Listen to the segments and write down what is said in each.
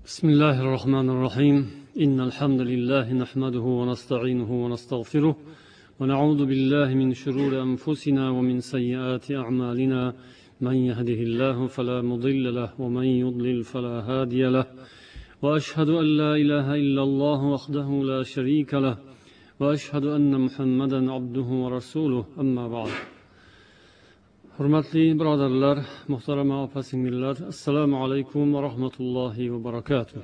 بسم الله الرحمن الرحيم إن الحمد لله نحمده ونستعينه ونستغفره ونعوذ بالله من شرور أنفسنا ومن سيئات أعمالنا من يهده الله فلا مضل له ومن يضلل فلا هادي له وأشهد أن لا إله إلا الله وحده لا شريك له وأشهد أن محمدا عبده ورسوله أما بعد. Hurmatli birodarlar, muhtarama opa-singillar, assalomu alaykum va rahmatullohi va barakatuh.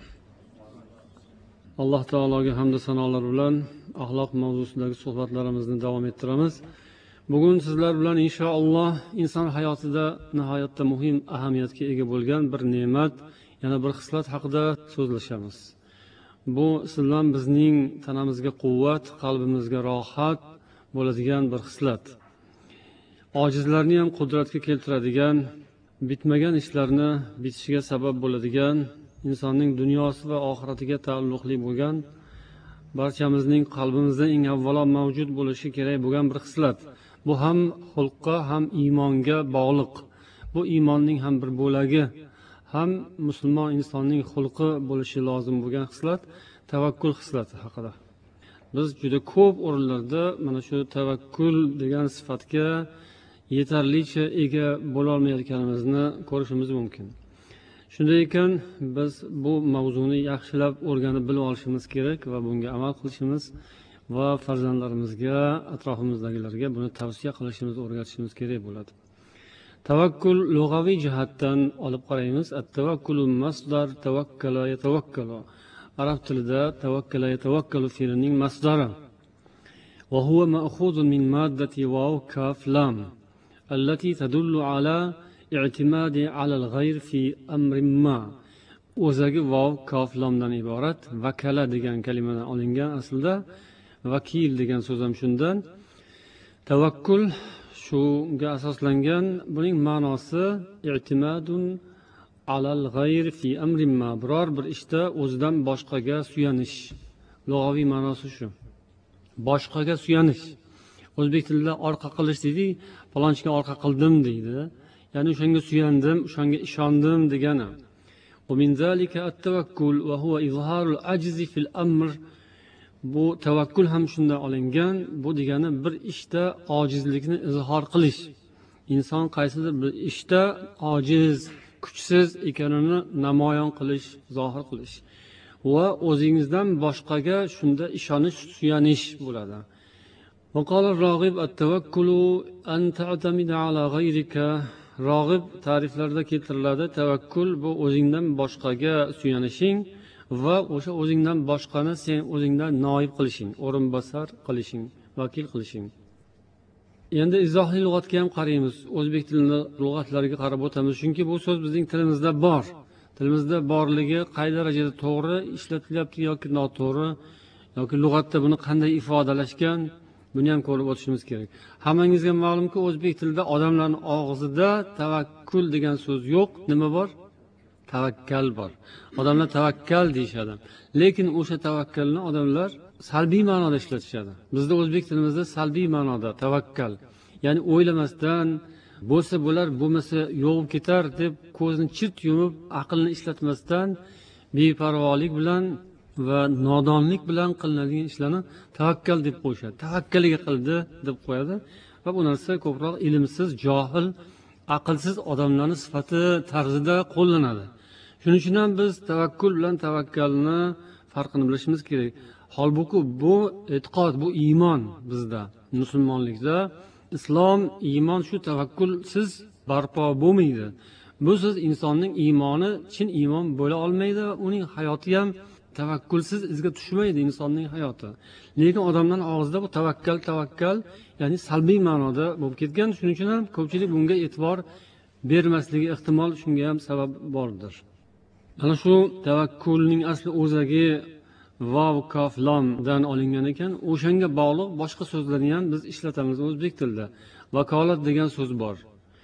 Alloh taologa hamd va sanolar bilan axloq mavzusidagi suhbatlarimizni davom ettiramiz. Bugun sizlar bilan inshaalloh inson hayotida nihoyatda muhim ahamiyatga ega bo'lgan bir ne'mat, yana bir xislat haqida so'zlashamiz. Bu sizlar bizning tanamizga quvvat, qalbimizga rohat bo'ladigan bir xislat. Ojizlarni ham qudratga keltiradigan, bitmagan ishlarni bitishiga sabab bo'ladigan, insonning dunyosi va oxiratiga taalluqli bo'lgan, barchamizning qalbimizda eng avvalo mavjud bo'lishi kerak bo'lgan bir xislat. Bu ham xulqqa, ham iymonga bog'liq. Bu iymonning ham bir bo'lagi, ham musulmon insonning xulqi bo'lishi lozim bo'lgan xislat, tavakkul xislati haqida. Biz juda ko'p o'rinlarda mana shu tavakkul degan sifatga yetarlicha ega bo'lolmayotganimizni ko'rishimiz mumkin. Shunday ekan, biz bu mavzuni yaxshilab o'rganib bilib olishimiz kerak va bunga amal qilishimiz va farzandlarimizga, atrofimizdagilarga buni tavsiya qilishimiz, o'rgatishimiz kerak bo'ladi. Tavakkul lug'aviy jihatdan olib qaraymiz. At-tavakkulu masdar tawakkala yatawakkalu. Arab tilida tawakkala yatawakkalu fe'lining masdari. Va huwa ma'khudun min maddati waw kaf lam. التي تدل على اعتماد على الغير في أمر ما. o'zagi vav kaf lomdan iborat. Vakala degan kalimadan olingan aslida. Vakil degan so'z ham shundan. Tavakkul shunga asoslangan. Buning ma'nosi i'timadun alal g'ayr fi amrin ma. Biror bir ishda o'zidan boshqaga suyanish. Lug'aviy ma'nosi shu. Boshqaga suyanish. O'zbek tilida orqa qilish deydi, falonchiga orqa qildim deydi. Ya'ni o'shanga suyandim, o'shanga ishondim degani. Va min zalika at-tawakkul va huwa izharul ajzi fil amr. Bu tavakkul ham shundan olingan. Bu degani bir ishda ojizlikni izhor qilish. Inson qaysidir bir ishda ojiz, kuchsiz ekanini namoyon qilish, zohir qilish. Va o'zingizdan boshqaga shunda ishonish, suyanish bo'ladi. وقال الراغب التوكل أن تعتمد على غيرك. Rog'ib ta'riflarda keltiriladi. Tavakkul bu o'zingdan boshqaga suyanishing va o'sha o'zingdan boshqani sen o'zingdan noib qilishing, o'rinbosar qilishing, vakil qilishing. Endi izohli lug'atga ham qaraymiz. O'zbek tilining lug'atlariga qarab o'tamiz, chunki bu so'z bizning tilimizda bor. Tilimizda borligi qay darajada to'g'ri ishlatilyapti yoki noto'g'ri, yoki lug'atda buni qanday ifodalashgan, buni ham ko'rib o'tishimiz kerak. Hammangizga ma'lumki, o'zbek tilida odamlarning og'zida tavakkul degan so'z yo'q. Nima bor? Tavakkal bor. Odamlar tavakkal deyishadi. Lekin o'sha tavakkalni odamlar salbiy ma'noda ishlatishadi. Bizda o'zbek tilimizda salbiy ma'noda tavakkal. Ya'ni o'ylamasdan bo'lsa bo'lar, bo'lmasa yo'q ketar deb ko'zni chirt yumib, aqlni ishlatmasdan beparvolik bilan va nodonlik bilan qilinadigan ishlarni tavakkal deb qo'yishadi. Tavakkaliga qildi deb qo'yadi va bu narsa ko'proq ilmsiz, johil, aqlsiz odamlarning sifati tarzida qo'llanadi. Shuning uchun ham biz tavakkul bilan tavakkalni farqini bilishimiz kerak. Holbuki bu e'tiqod, bu iymon bizda, musulmonlikda islom, iymon shu tavakkulsiz barpo bo'lmaydi. Bu siz insonning iymoni chin iymon bo'la olmaydi va uning hayoti ham tavakkulsiz izga tushmaydi insonning hayoti. Lekin odamlarning og'zida bu tavakkal, ya'ni salbiy ma'noda bo'lib ketgan. Shuning uchun ham ko'pchilik bunga e'tibor bermasligi ehtimol shunga ham sabab bordir. Mana shu tavakkulning asli o'zagi vav kaf lomdan olingan ekan. O'shanga bog'liq boshqa so'zlarni ham biz ishlatamiz o'zbek tilida. Vakolat degan so'z bor.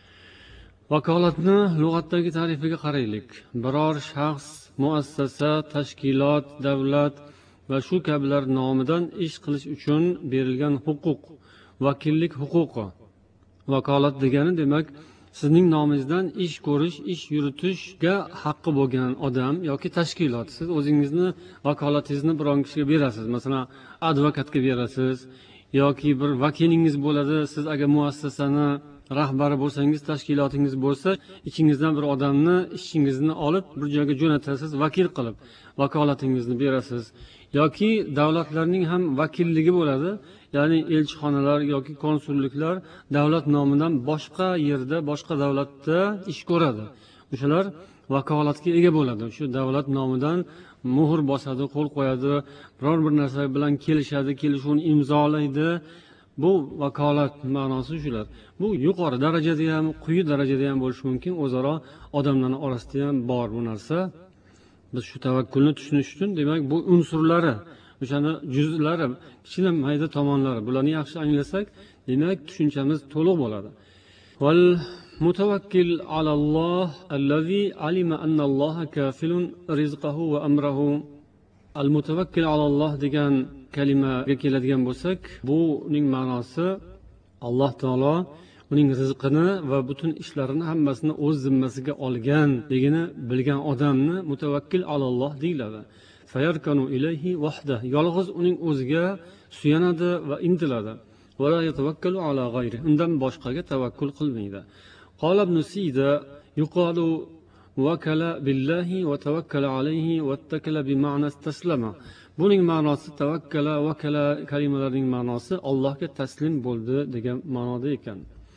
Vakolatni lug'atdagi ta'rifiga qaraylik. Biror shaxs, muassasa, tashkilot, davlat va shu kabilar nomidan ish qilish uchun berilgan huquq, vakillik huquqi. Vakolat degani demak sizning nomingizdan ish ko'rish, ish yuritishga haqqi bo'lgan odam yoki tashkilot, siz o'zingizni vakolatingizni biron kishiga berasiz, masalan advokatga berasiz yoki bir vakilingiz bo'ladi. Siz agar muassasani rahbari bo'lsangiz, tashkilotingiz bo'lsa, ichingizdan bir odamni ishingizni olib bir joyga jo'natasiz, vakil qilib vakolatingizni berasiz. Yoki davlatlarning ham vakilligi bo'ladi, ya'ni elchixonalar yoki konsulliklar davlat nomidan boshqa yerda, boshqa davlatda ish ko'radi. O'shalar vakolatga ega bo'ladi. Shu davlat nomidan muhr bosadi, qo'l qo'yadi, biror bir narsa bilan kelishadi, kelishuvni imzolaydi. Bu vakolat ma'nosi shular. Bu yuqori darajada ham, quyi darajada ham bo'lishi mumkin. O'zaro odamlarning orasida ham bor bu narsa. Biz shu tavakkulni tushunish uchun, demak, bu unsurlari, o'shani juz'lari, kichkina mayda tomonlari, bularni yaxshi anglasak, demak, tushunchamiz to'liq bo'ladi. Val mutawakkil alalloh allazi alima anna Alloha kafilun rizqahu va amrahu. Al mutawakkil alalloh degan kalimaga keladigan bo'lsak, buning ma'nosi Alloh taolo uning rizqini va butun ishlarini hammasini o'z zimmasiga olgan degini bilgan odamni mutawakkil alalloh deyiladi. Fayarkanu ilayhi wahda, yolg'iz uning o'ziga suyanadi va intiladi. Va la yatawakkalu ala g'ayri, undan boshqaga tavakkul qilmaydi. Qala ibn Sida yuqalu wakala billahi wa tawakkala alayhi wattakala bi ma'na istaslama. Buning ma'nosi tavakkala, vakala kalimalarining ma'nosi Allohga taslim bo'ldi degan ma'noda ekan.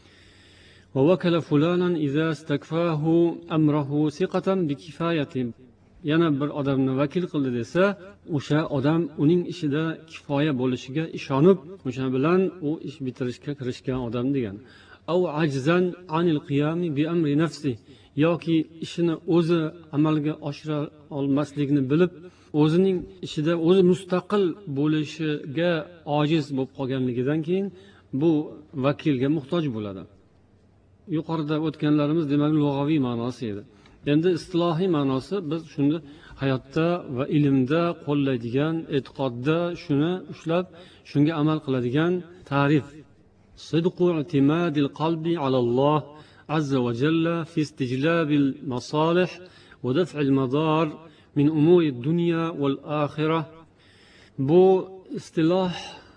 Va vakala fulanan idza istakfahu amrahu siqatan bi kifayati. Yana bir odamni vakil qildi desa, o'sha odam uning ishida kifoya bo'lishiga ishonib, o'sha bilan u ish bitirishga kirishgan odam degan. Aw ajzan anil qiyami bi amri nafsi, yoki ishini o'zi amalga oshira olmasligini bilib, o'zining ishida o'zi mustaqil bo'lishiga ojiz bo'lib qolganligidan keyin bu vakilga muhtoj bo'ladi. Yuqorida o'tganlarimiz demak lug'aviy ma'nosi edi. Endi istilohiy ma'nosi, biz shuni hayotda va ilmda qo'llaydigan, e'tiqodda shuni ushlab, shunga amal qiladigan ta'rif. Sidqu i'timadil qalbi alalloh azza va jalla fi istijlabil masalih va daf'il madar min umuri dunya wal akhirah. Bu istiloh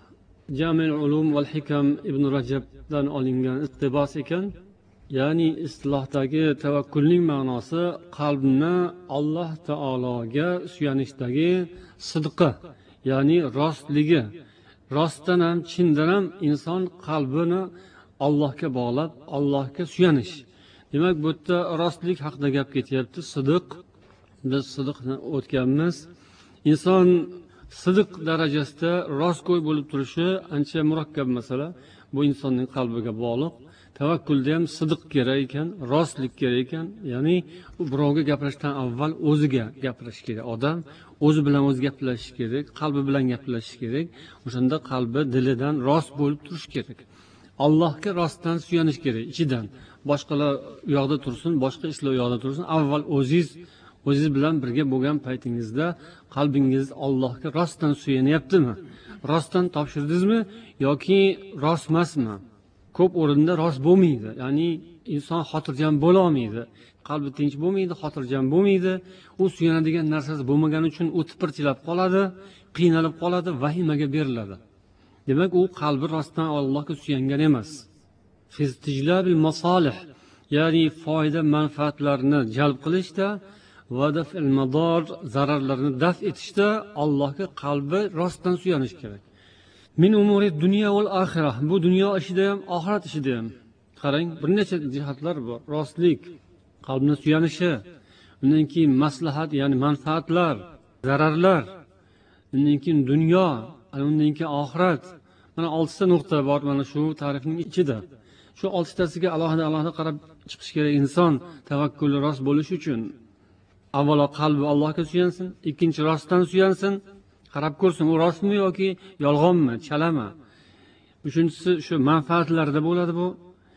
Jami' ulum wal hikam Ibn Rajabdan olingan iqtibos ekan. Ya'ni istilohdagi tavakkulning ma'nosi qalbni Alloh taologa suyanishdagi sidqi, ya'ni rostligi. Rostdan ham, chindan ham inson qalbini Allohga bog'lab, Allohga suyanish. Demak, bu yerda rostlik haqida gap ketyapti, sidq. Biz sidqni o'tganmiz. Inson sidq darajasida rostgo'y bo'lib turishi ancha murakkab masala. Bu insonning qalbiga bog'liq. Tavakkulda ham sidq kerak ekan, rostlik kerak ekan. Ya'ni u birovga gapirishdan avval o'ziga gapirish kerak. Odam o'zi bilan o'zi gaplashish kerak, qalbi bilan gaplashish kerak. O'shanda qalbi dilidan rost bo'lib turish kerak. Allohga rostdan suyanish kerak ichidan. Boshqalar u yoqda tursin, boshqa ishlar u yoqda tursin. Avval o'zingiz bilan birga bo'lgan paytingizda qalbingiz Allohga rostdan suyanyaptimi? Rostdan topshirdingizmi yoki rost emasmi? Ko'p o'rinda rost bo'lmaydi. Ya'ni inson xotirjam bo'la olmaydi. Qalbi tinch bo'lmaydi, xotirjam bo'lmaydi. U suyanadigan narsasi bo'lmagani uchun u tipirchilab qoladi, qiynalib qoladi, vahimaga beriladi. Demak, u qalbi rostdan Allohga suyangan emas. Fistijlabil masalih, ya'ni foyda manfaatlarni jalb qilishda va daf'il madar, zararlarni daf etishda Allohga qalbi rostdan suyanish kerak. Min umuri dunya wal akhirah. Bu dunyo ishida ham, oxirat ishida ham. Qarang, bir necha jihatlar bor. Rostlik, qalbni suyanishi, undan keyin maslahat, ya'ni manfaatlar, zararlar, undan keyin dunyo, undan keyin oxirat. Mana 6 ta nuqta bor mana shu ta'rifning ichida. Shu 6 tasiga alohida qarab chiqish kerak inson tavakkuli rost bo'lish uchun. Avvalo qalbi Allohga suyansin, ikkinchi rostdan suyansin. Qarab ko'rsin, u rostmi yoki yolg'onmi, chalami. Uchinchisi shu manfaatlarda bo'ladi bu.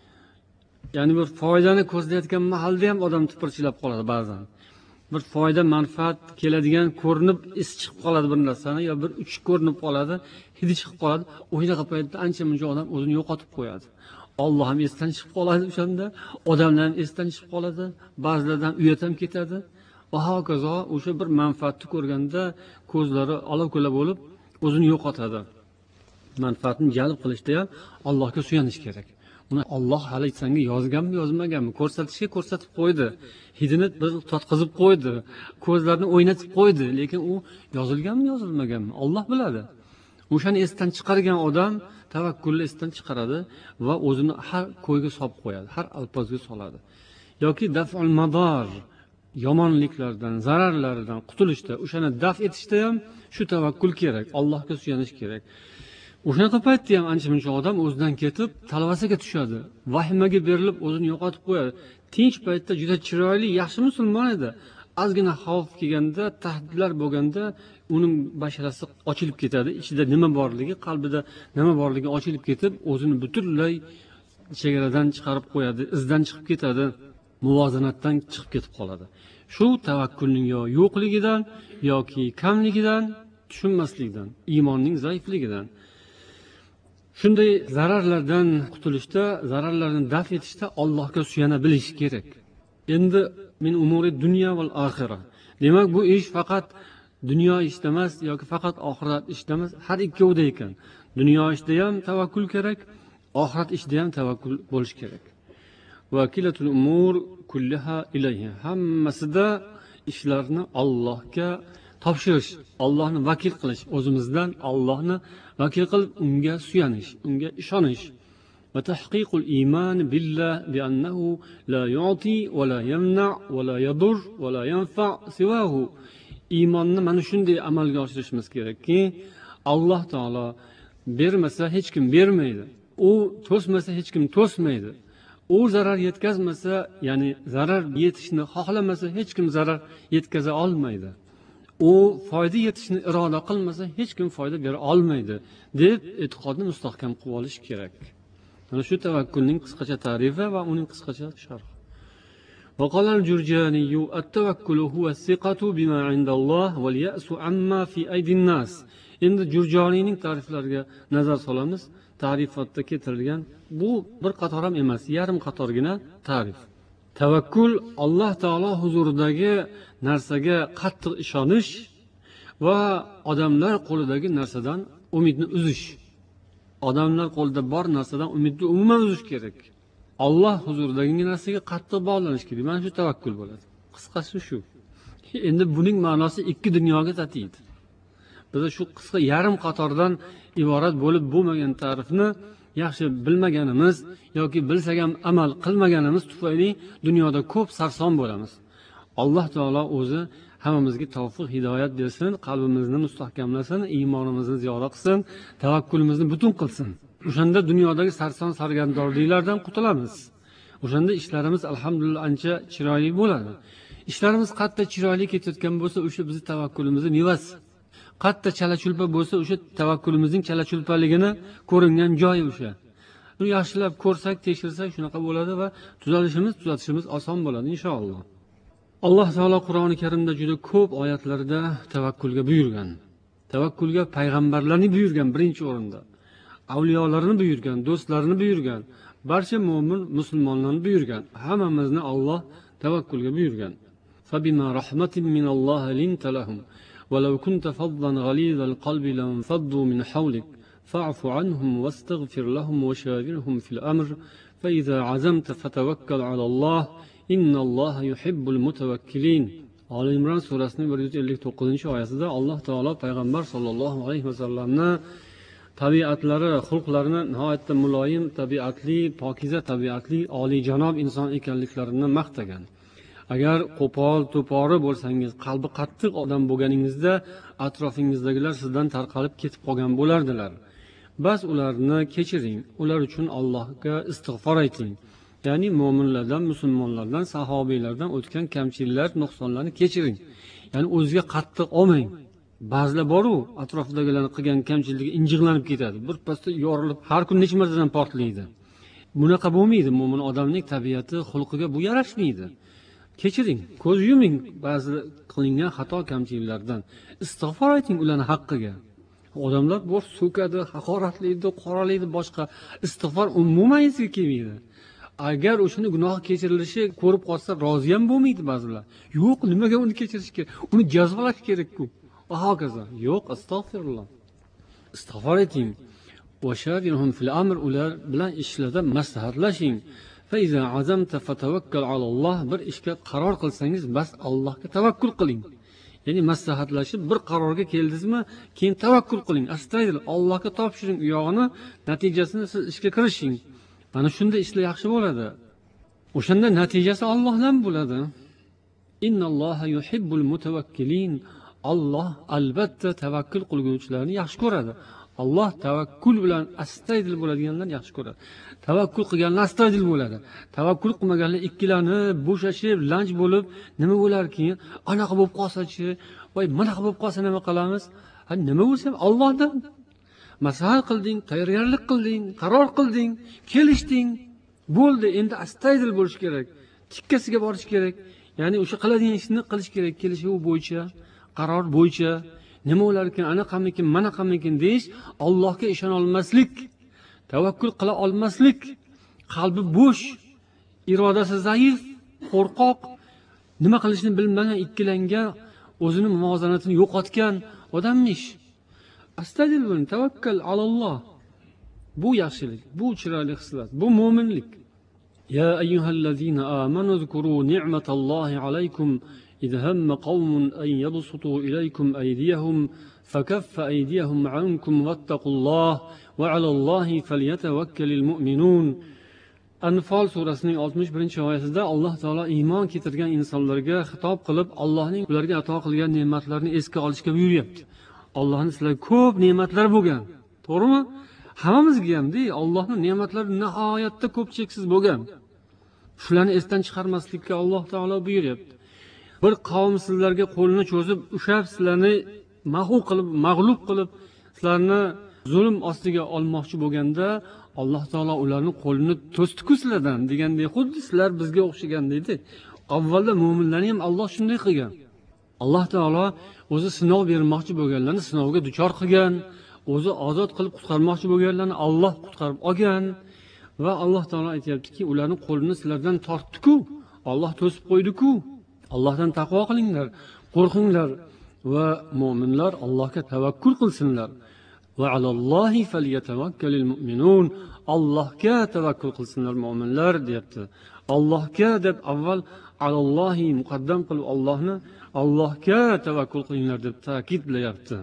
Ya'ni bir foydani ko'zlayotgan mahalda ham odam tipirchilab qoladi ba'zan. Bir foyda, manfaat keladigan ko'rinib, is chiqib qoladi bir narsani, yo bir uch ko'rinib qoladi, hidi chiqib qoladi. O'ynaqa paytda ancha-muncha odam o'zini yo'qotib qo'yadi. Alloh ham esdan chiqib qoladi o'shanda, odamlar ham esdan chiqib qoladi, ba'zilardan uyat ham ketadi va hokazo. O'sha bir manfaatni ko'rganda ko'zlari olov-ko'la bo'lib o'zini yo'qotadi. Manfaatni jalb qilishda ham Allohga suyanish kerak. Uni Alloh hali senga yozganmi, yozmaganmi ko'rsatishga ko'rsatib qo'ydi. Hidini bir totqizib qo'ydi, ko'zlarini o'ynatib qo'ydi, lekin u yozilganmi, yozilmaganmi Alloh biladi. O'shani esdan chiqargan odam tavakkulni esdan chiqaradi va o'zini har ko'yga solib qo'yadi, har alpozga soladi. Yoki daf'ul mador, yomonliklardan, zararlardan qutulishda, o'shani daf etishda ham shu tavakkul kerak, Allohga suyanish kerak. O'shanaqa paytda ham ancha-muncha odam o'zidan ketib, talvasaga tushadi, vahimaga berilib o'zini yo'qotib qo'yadi. Tinch paytda juda chiroyli, yaxshi musulmon edi. Ozgina xavf kelganda, tahdidlar bo'lganda, uning basharasi ochilib ketadi, ichida nima borligi, qalbida nima borligi ochilib ketib, o'zini butunlay chegaradan chiqarib qo'yadi, izdan chiqib ketadi, muvozanatdan chiqib ketib qoladi. Shu tavakkulning yo yo'qligidan yoki kamligidan, tushunmaslikdan, iymonning zaifligidan. Shunday zararlardan qutulishda, zararlarni daf etishda Allohga suyana bilish kerak. Endi min umuri dunya val oxira. Demak, bu ish faqat dunyo ishida emas yoki faqat oxirat ishida emas, har ikkovida ekan. Dunyo ishida ham tavakkul kerak, oxirat ishida ham tavakkul bo'lish kerak. Vakilatul umur kullaha ilayhi. Hammasida ishlarni Allohga topshirish, Allohni vakil qilish, o'zimizdan Allohni vakil qilib unga suyanish, unga ishonish. Va tahqiqul iymon billah bi annahu la yu'ti va la yamna va la yadur va la yanfa siwahu. Iymonni mana shunday amalga oshirishimiz kerakki, Alloh taolo bermasa hech kim bermaydi. U to'smasa hech kim to'smaydi. U zarar yetkazmasa, ya'ni zarar yetishni xohlamasa hech kim zarar yetkaza olmaydi. U foyda yetishni iroda qilmasa hech kim foyda bera olmaydi deb e'tiqodni mustahkam qilib olish kerak. Mana shu tavakkulning qisqacha ta'rifi va uning qisqacha sharhi. وقال الجرجاني التوكل هو الثقة بما عند الله واليأس عما في أيدي الناس. Endi Jurjoniyning ta'riflariga nazar solamiz. Ta'rifatda keltirilgan bu bir qator ham emas, yarim qatorgina ta'rif. Tavakkul Alloh taolo huzuridagi narsaga qattiq ishonish va odamlar qo'lidagi narsadan umidni uzish. Odamlar qo'lida bor narsadan umidni umuman uzish kerak. Alloh huzuridagi narsaga qattiq bog'lanish kerak. Mana shu tavakkul bo'ladi. Qisqasi shu. Endi buning ma'nosi ikki dunyoga tatiydi. Biz shu qisqa yarim qatordan iborat bo'lib bo'lmagan ta'rifni yaxshi bilmaganimiz yoki bilsak ham amal qilmaganimiz tufayli dunyoda ko'p sarson bo'lamiz. Alloh taolo o'zi hammamizga tavfiq, hidoyat bersin, qalbimizni mustahkamlasin, iymonimizni ziyoda qilsin, tavakkulimizni butun qilsin. O'shanda dunyodagi sarson sargardorliklardan qutulamiz. O'shanda ishlarimiz alhamdulillah ancha chiroyli bo'ladi. Ishlarimiz qatta chiroyli ketayotgan bo'lsa, o'sha bizning tavakkulimizning mevasi. Qatta chala-chulpa bo'lsa, o'sha tavakkulimizning chala-chulpaligini ko'ringan joyi o'sha. Uni yaxshilab ko'rsak, tekshirsak shunaqa bo'ladi va tuzatishimiz oson bo'ladi inshaalloh. Alloh taolo Qur'oni Karimda juda ko'p oyatlarida tavakkulga buyurgan. Tavakkulga payg'ambarlarni buyurgan birinchi o'rinda. Avliyolarni buyurgan, do'stlarini buyurgan, barcha mo'min musulmonlarni buyurgan. Hammamizni Alloh tavakkulga buyurgan. Fabima rahmatin minallohi linta lahum ولو كنت فظا غليظ القلب لانفضوا من حولك فاعف عنهم واستغفر لهم وشاورهم في الأمر فإذا عزمت فتوكل على الله إن الله يحب المتوكلين. Ali Imron surasining 159-oyatida Alloh taolo payg'ambar sollallohu alayhi vasallamni tabiatlari, xulqlarini nihoyatda muloyim tabiatli, pokiza tabiatli, oliyjanob inson ekanliklarini maqtagan. Agar qo'pol, to'pori bo'lsangiz, qalbi qattiq odam bo'lganingizda, atrofingizdagilar sizdan tarqalib ketib qolgan bo'lardilar. Bas ularni kechiring, ular uchun Allohga istig'for ayting. Ya'ni mo'minlardan, musulmonlardan, sahobiylardan o'tgan kamchiliklar, nuqsonlarni kechiring. Ya'ni o'ziga qattiq olmang. Ba'zilar bor-ku, atrofidagilarni qilgan kamchiligiga injiqlanib ketadi. Bir pasda yorilib, har kun necha martadan portlaydi. Bunaqa bo'lmaydi. Mo'min odamning tabiati, xulqiga bu yarashmaydi. Kechiring, ko'z yuming ba'zi qilingan xato kamchiliklardan. Istig'for ayting ularning haqqiga. Odamlar bor so'kadi, haqoratlaydi, qoralaydi, boshqa. Istig'for umuman esiga kelmaydi. Agar o'shani gunoh kechirilishi ko'rib qolsa, rozi ham bo'lmaydi ba'zilar. Yo'q, nimaga uni kechirish kerak? Uni jazolash kerak-ku. Va hokazo. Yo'q, astag'firulloh. Istig'for eting. وشاورهم في الأمر ular bilan ishlarda maslahatlashing. فإذا عزمت فتوكل على الله bir ishga qaror qilsangiz bas Allohga tavakkul qiling. Ya'ni maslahatlashib bir qarorga keldingizmi, keyin tavakkul qiling. Astoydil Allohga topshiring u yog'ini, natijasini siz ishga kirishing. Mana shunda ishlar yaxshi bo'ladi. O'shanda natijasi Allohdan bo'ladi. Innalloha yuhibbul mutawakkilin. Alloh albatta tavakkul qilguvchilarni yaxshi ko'radi. Alloh tavakkul bilan astoydil bo'ladiganlarni yaxshi ko'radi. Tavakkul qilganlar astoydil bo'ladi. Tavakkul qilmaganlar ikkilanib, bo'shashib, lanj bo'lib, nima bo'lar keyin? Anaqa bo'lib qolsa-chi, voy, manaqa bo'lib qolsa nima qilamiz? Ha, nima bo'lsa ham Allohdan maslahat qilding, tayyorgarlik qilding, qaror qilding, kelishding. Bo'ldi, endi astoydil bo'lish kerak. Tikkasiga borish kerak. Ya'ni o'sha qiladigan ishni qilish kerak, kelishuv bo'yicha, qaror bo'yicha. Nima bo'lar ekan, anaqamikin, manaqamikin deyish, Allohga ishona olmaslik, tavakkul qila olmaslik, qalbi bo'sh, irodasi zaif, qo'rqoq, nima qilishni bilmagan, ikkilangan, o'zini muvozanatini yo'qotgan odammish. Astoydil bo'ling, tavakkal alalloh. Bu yaxshilik, bu chiroyli xislat, bu mo'minlik. Ya ayyuhallazina amanu zkuru ni'matallohi alaykum إذ هم قوم أن يبسطوا إليكم أيديهم فكف أيديهم عنكم واتقوا الله وعلى الله فليتوكل المؤمنون. Anfal surasining 61-oyatida Alloh taolo iymon keltirgan insonlarga xitob qilib, Allohning ularga ato qilgan ne'matlarini esga olishga buyuryapti. Allohning sizlarga ko'p ne'matlari bo'lgan. To'g'rimi? Hammamizga ham Allohning ne'matlari nihoyatda ko'p cheksiz bo'lgan. Shularni esdan chiqarmaslikka Alloh taolo buyuryapti. Bir qavm sizlarga qo'lini cho'zib, ushab sizlarni mag'lub qilib, sizlarni zulm ostiga olmoqchi bo'lganda, Alloh taolo ularning qo'lini to'sdi-ku sizlardan degandek, xuddi sizlar bizga o'xshagan deydi. Avvalda mu'minlarni ham Alloh shunday qilgan. Alloh taolo o'zi sinov bermoqchi bo'lganlarni sinovga duchor qilgan, o'zi ozod qilib qutqarmoqchi bo'lganlarni Alloh qutqarib olgan va Alloh taolo aytayaptiki, ularning qo'lini sizlardan tortdi-ku, Alloh to'sib qo'ydi-ku. Allohdan taqvo qilinglar, qo'rqinglar va mu'minlar Allohga tavakkul qilsinlar. Va alallohi falyatavakkalul mu'minun. Allohga tavakkul qilsinlar mu'minlar deyapti. Allohga deb avval alallohi muqaddam qilib Allohga tavakkul qilinglar deb ta'kidlayapti.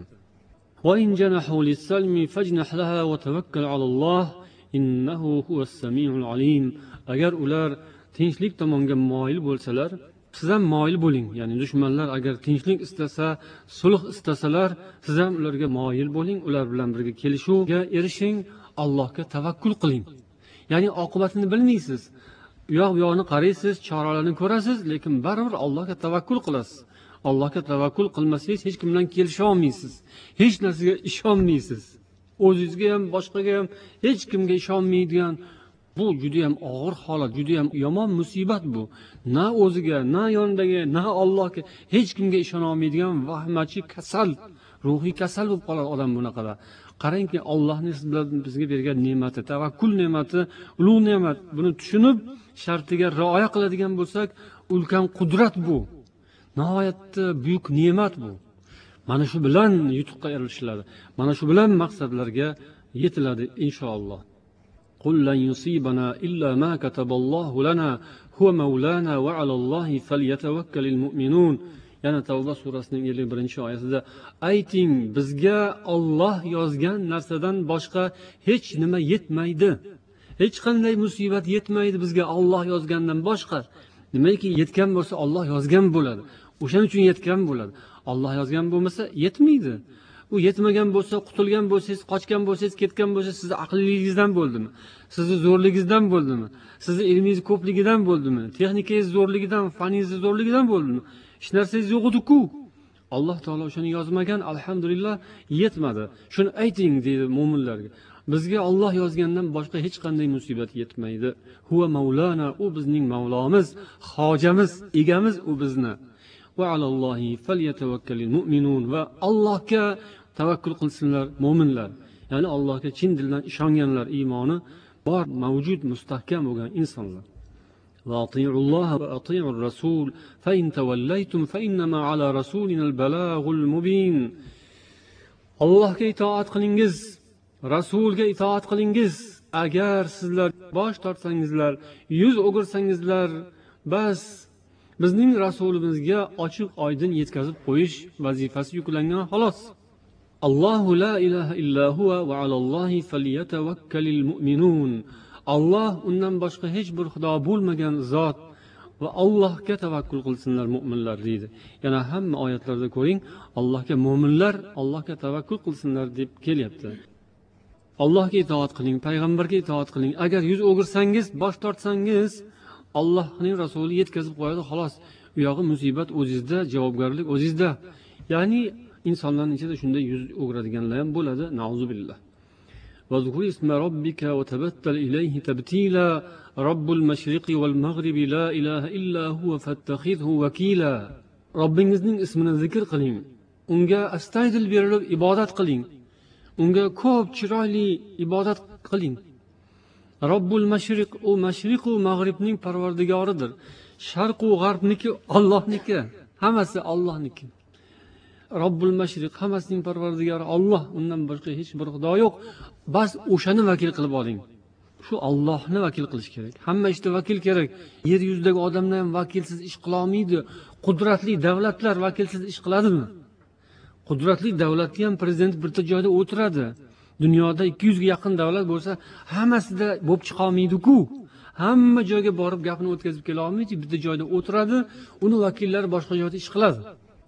Va in janahu lis-salmi fajnah laha wa tawakkal alalloh innahu huwas-sami'ul alim. Agar ular tinchlik tomonga moyil bo'lsalar, siz ham moyil bo'ling. Ya'ni dushmanlar agar tinchlik istasa, sulh istasalar, siz ham ularga moyil bo'ling, ular bilan birga kelishuvga erishing, Allohga tavakkul qiling. Ya'ni oqibatini bilmaysiz. U yoqni qaraysiz, choralarni ko'rasiz, lekin baribir Allohga tavakkul qilasiz. Allohga tavakkul qilmasangiz hech kim bilan kelisha olmaysiz. Hech narsaga ishonmaysiz. O'zingizga ham, boshqaga ham hech kimga ishonmaydigan bu juda ham og'ir holat, juda ham yomon musibat bu. Na o'ziga, na yonidagi, na Allohga hech kimga ishona olmaydigan vahmachi kasal, ruhiy kasal bo'lib qoladi odam bunaqada. Qarangki, Allohning bizga bergan ne'mati, tavakkul ne'mati, ulug' ne'mat. Buni tushunib, shartiga rioya qiladigan bo'lsak, ulkan qudrat bu. Nihoyatda buyuk ne'mat bu. Mana shu bilan yutuqqa erishiladi. Mana shu bilan maqsadlarga yetiladi inshaalloh. قل لن يصيبنا إلا ما كتب الله لنا هو مولانا وعلى الله فليتوكل المؤمنون. Yana Tavba surasining 51-oyatida ayting, bizga Alloh yozgan narsadan boshqa hech nima yetmaydi. Hech qanday musibat yetmaydi bizga Alloh yozgandan boshqa. Nimaiki yetgan bo'lsa Alloh yozgan bo'ladi. O'shaning uchun yetgan bo'ladi. Alloh yozgan bo'lmasa yetmaydi. U yetmagan bo'lsa, qutulgan bo'lsangiz, qochgan bo'lsangiz, ketgan bo'lsa, sizni aqlingizdan bo'ldimi? Sizni zo'rligingizdan bo'ldimi? Sizni ilmingiz ko'pligidan bo'ldimi? Texnikangiz zo'rligidan, faningiz zo'rligidan bo'ldimi? Hech narsangiz yo'q edi-ku. Alloh taolo shuni yozmagan, alhamdulillah, yetmadi. Shuni ayting deydi mu'minlarga. Bizga Alloh yozgandan boshqa hech qanday musibat yetmaydi. Huwa maulana, u bizning Mavlomiz, hojamiz, egamiz u bizni. va alallohi falyatavakkalul mu'minun va Allohga tavakkul qilsinlar mo'minlar. Ya'ni Allohga chin dildan ishonganlar, iymoni bor, mavjud, mustahkam bo'lgan insonlar. Va ati'ulloha va ati'ur rasul fa in tawallaytum fa innama ala rasulina al-balagul mubin. Allohga itoat qilingiz, rasulga itoat qilingiz. Agar sizlar bosh tortsangizlar, yuz o'girsangizlar, bas bizning rasulimizga ochiq oydin yetkazib qo'yish vazifasi yuklangan xolos. Allohu la ilaha illa huwa va alallohi falyatavakkalul mu'minun. Alloh undan boshqa hech bir xudo bo'lmagan zot va Allohga tavakkul qilsinlar mu'minlar deydi. Yana hamma oyatlarda ko'ring, Allohga mu'minlar Allohga tavakkul qilsinlar deb kelyapti. Allohga itoat qiling, payg'ambarga itoat qiling. Agar yuz o'girsangiz, bosh tortsangiz, Allohning rasuli yetkazib qo'yadi xolos. U yog'i musibat o'zingizda, javobgarlik o'zingizda. Ya'ni insonlarning ichida shunday yuz o'giradiganlar ham bo'ladi, nauzubillah. وَاذْكُرِ اسْمَ رَبِّكَ وَتَبَتَّلْ إِلَيْهِ تَبْتِيلًا رَبُّ الْمَشْرِقِ وَالْمَغْرِبِ لَا إِلَهَ إِلَّا هُوَ فَاتَّخِذْهُ وَكِيلًا. Robbingizning ismini zikr qiling, unga astaydil berilib ibodat qiling, unga ko'p chiroyli ibodat qiling. Robbul mashriq, u mashriq va mag'ribning parvardigoridir. Sharq va g'arbniki Allohniki, hammasi Allohniki. Robbul mashriq, hammasining parvardigori Alloh, undan boshqa hech bir xudo yo'q. Bas o'shani vakil qilib oling. Shu Allohni vakil qilish kerak. Hamma ishda vakil kerak. Yer yuzidagi odamlar ham vakilsiz ish qila olmaydi. Qudratli davlatlar vakilsiz ish qiladimi? Qudratli davlatga ham prezident bitta joyda o'tiradi. Dunyoda 200 ga yaqin davlat bo'lsa, hammasida bo'lib chiqa olmaydi-ku. Hamma joyga borib gapini o'tkazib kela olmaydi, bitta joyda o'tiradi, uni vakillari boshqa joyda ish qiladi.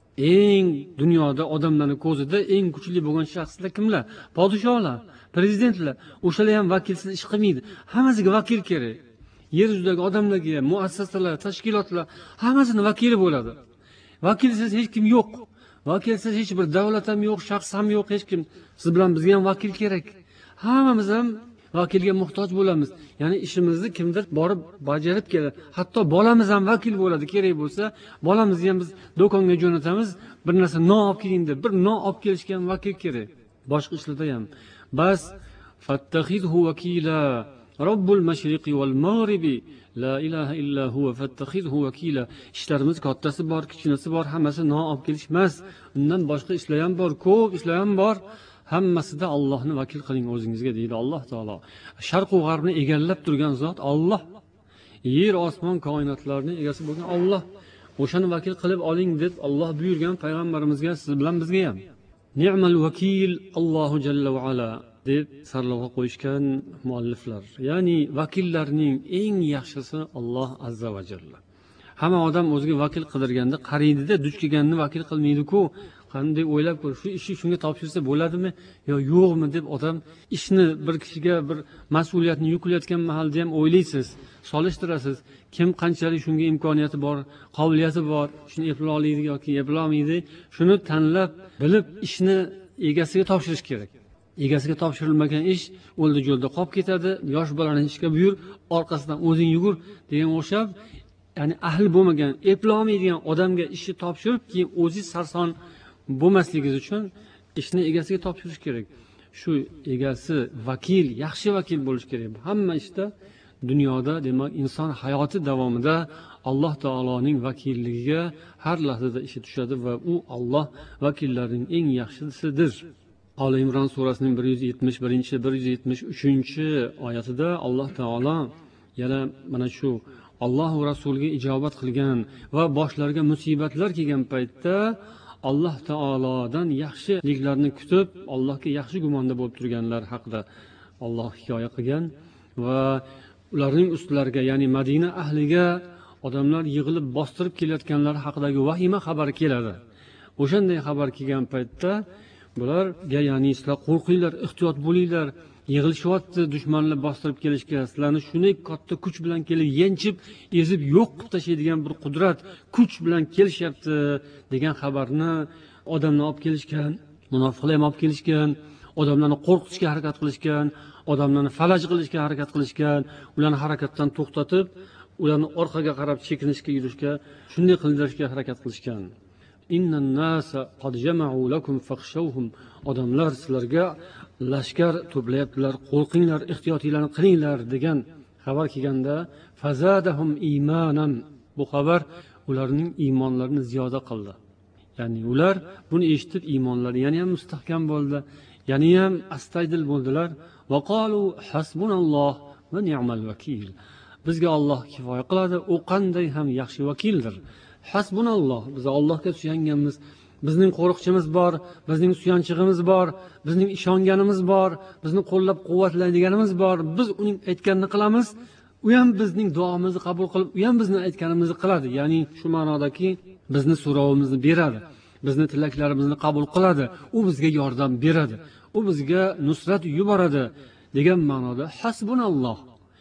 Eng dunyoda odamlarning ko'zida eng kuchli bo'lgan shaxslar kimlar? Podshohlar, prezidentlar. O'shalar ham vakilsiz ish qilmaydi. Hammasiga vakil kerak. Yer yuzidagi odamlarga, muassasalar, tashkilotlar hammasini vakili bo'ladi. Vakilsiz hech kim yo'q. Vakilsiz hech bir davlat ham yo'q, shaxs ham yo'q, hech kim. Siz bilan bizga ham vakil kerak. Hammamiz ham vakilga muhtoj bo'lamiz. Ya'ni ishimizni kimdir borib bajarib keladi. Hatto bolamiz ham vakil bo'ladi, kerak bo'lsa, bolamizni ham biz do'konga jo'natamiz, bir narsa non olib keling deb, bir non olib kelishga ham vakil kerak. Boshqa ishlarda ham. Bas fattakhidhu vakila Robbul mashriqi wal maghribi la ilaha illa huwa fattakhidhu vakila. Ishlarimiz kattasi bor, kichkinasi bor, hammasi non olib kelish emas. Undan boshqa ishlar ham bor, ko'p ishlar ham bor. Hammasida Allohni vakil qiling o'zingizga deydi Alloh taolo. Sharq va g'arbni egallab turgan zot Alloh. Yer, osmon, koinotlarning egasi bo'lgan Alloh. O'shani vakil qilib oling deb Alloh buyurgan payg'ambarimizga, siz bilan bizga ham. Ni'mal vakil Allohu jalla va ala deb sarlavha qo'yishgan mualliflar. Ya'ni vakillarning eng yaxshisi Alloh azza va jalla. Hamma odam o'ziga vakil qidirganda qariydi-da, duch kelganni vakil qilmaydi-ku. Qanday o'ylab ko'r, shu ishni shunga topshirsa bo'ladimi yo yo'qmi deb odam ishni bir kishiga bir mas'uliyatni yuklayotgan mahalda ham o'ylaysiz, solishtirasiz. Kim qanchalik shunga imkoniyati bor, qobiliyati bor, shuni eplay oladi yoki eplay olmaydi, shuni tanlab, bilib ishni egasiga topshirish kerak. Egasiga topshirilmagan ish o'ldi jo'lda qolib ketadi. Yosh bolani ishga buyur, orqasidan o'zing yugur degan o'xshab, ya'ni ahli bo'lmagan, eplay olmaydigan odamga ishni topshirib, keyin o'zi sarson bo'lmasligingiz uchun ishni egasiga topshirish kerak. Shu egasi vakil, yaxshi vakil bo'lish kerak. Hamma ishda dunyoda, demak, inson hayoti davomida Alloh taoloning vakilligiga har lahzada ishi tushadi va u Alloh vakillarining eng yaxshisidir. Oli Imron surasining 171-173 oyatida Alloh taolo yana mana shu Alloh va rasuliga ijobat qilgan va boshlariga musibatlar kelgan paytda Alloh taolodan yaxshiliklarni kutib, Allohga yaxshi gumonda bo'lib turganlar haqida Alloh hikoya qilgan va ularning ustlariga, ya'ni Madina ahliga odamlar yig'ilib bostirib kelayotganlar haqidagi vahima xabari keladi. O'shanday xabar kelgan paytda bularga, ya'ni sizlar qo'rqinglar, ehtiyot bo'linglar, yig'ilishyapti dushmanlar bostirib kelishga, sizlarni shunday katta kuch bilan kelib yenchib, ezib yo'q qilib tashlaydigan bir qudrat, kuch bilan kelishyapti degan xabarni odamlar olib kelishgan, munofiqlar ham olib kelishgan, odamlarni qo'rqitishga harakat qilishgan, odamlarni falaj qilishga harakat qilishgan, ularni harakatdan to'xtatib, ularni orqaga qarab chekinishga yurishga, shunday qildirishga harakat qilishgan. Innan nasa qad jama'u lakum fakhshawhum. Odamlar sizlarga lashkar to'playaptilar, qo'rqinglar, ehtiyotinglarni qilinglar degan xabar kelganda fazadahum imanan. Bu xabar ularning iymonlarini ziyoda qildi. Ya'ni ular buni eshitib iymonlari yana ham mustahkam bo'ldi, yana ham astaydil bo'ldilar. Va qalu hasbunalloh va ni'mal vakil. Bizga Alloh kifoya qiladi, u qanday ham yaxshi vakildir. Hasbunalloh, biz Allohga suyanganmiz. Bizning qo'riqchimiz bor, bizning suyanchig'imiz bor, bizning ishonganimiz bor, bizni qo'llab-quvvatlaydiganimiz bor. Biz uning aytganini qilamiz. U ham bizning duomizni qabul qilib, u ham bizning aytganimizni qiladi. Ya'ni shu ma'nodaki, bizni so'rovimizni beradi, bizni tilaklarimizni qabul qiladi, u bizga yordam beradi, u bizga nusrat yuboradi degan ma'noda hasbunalloh.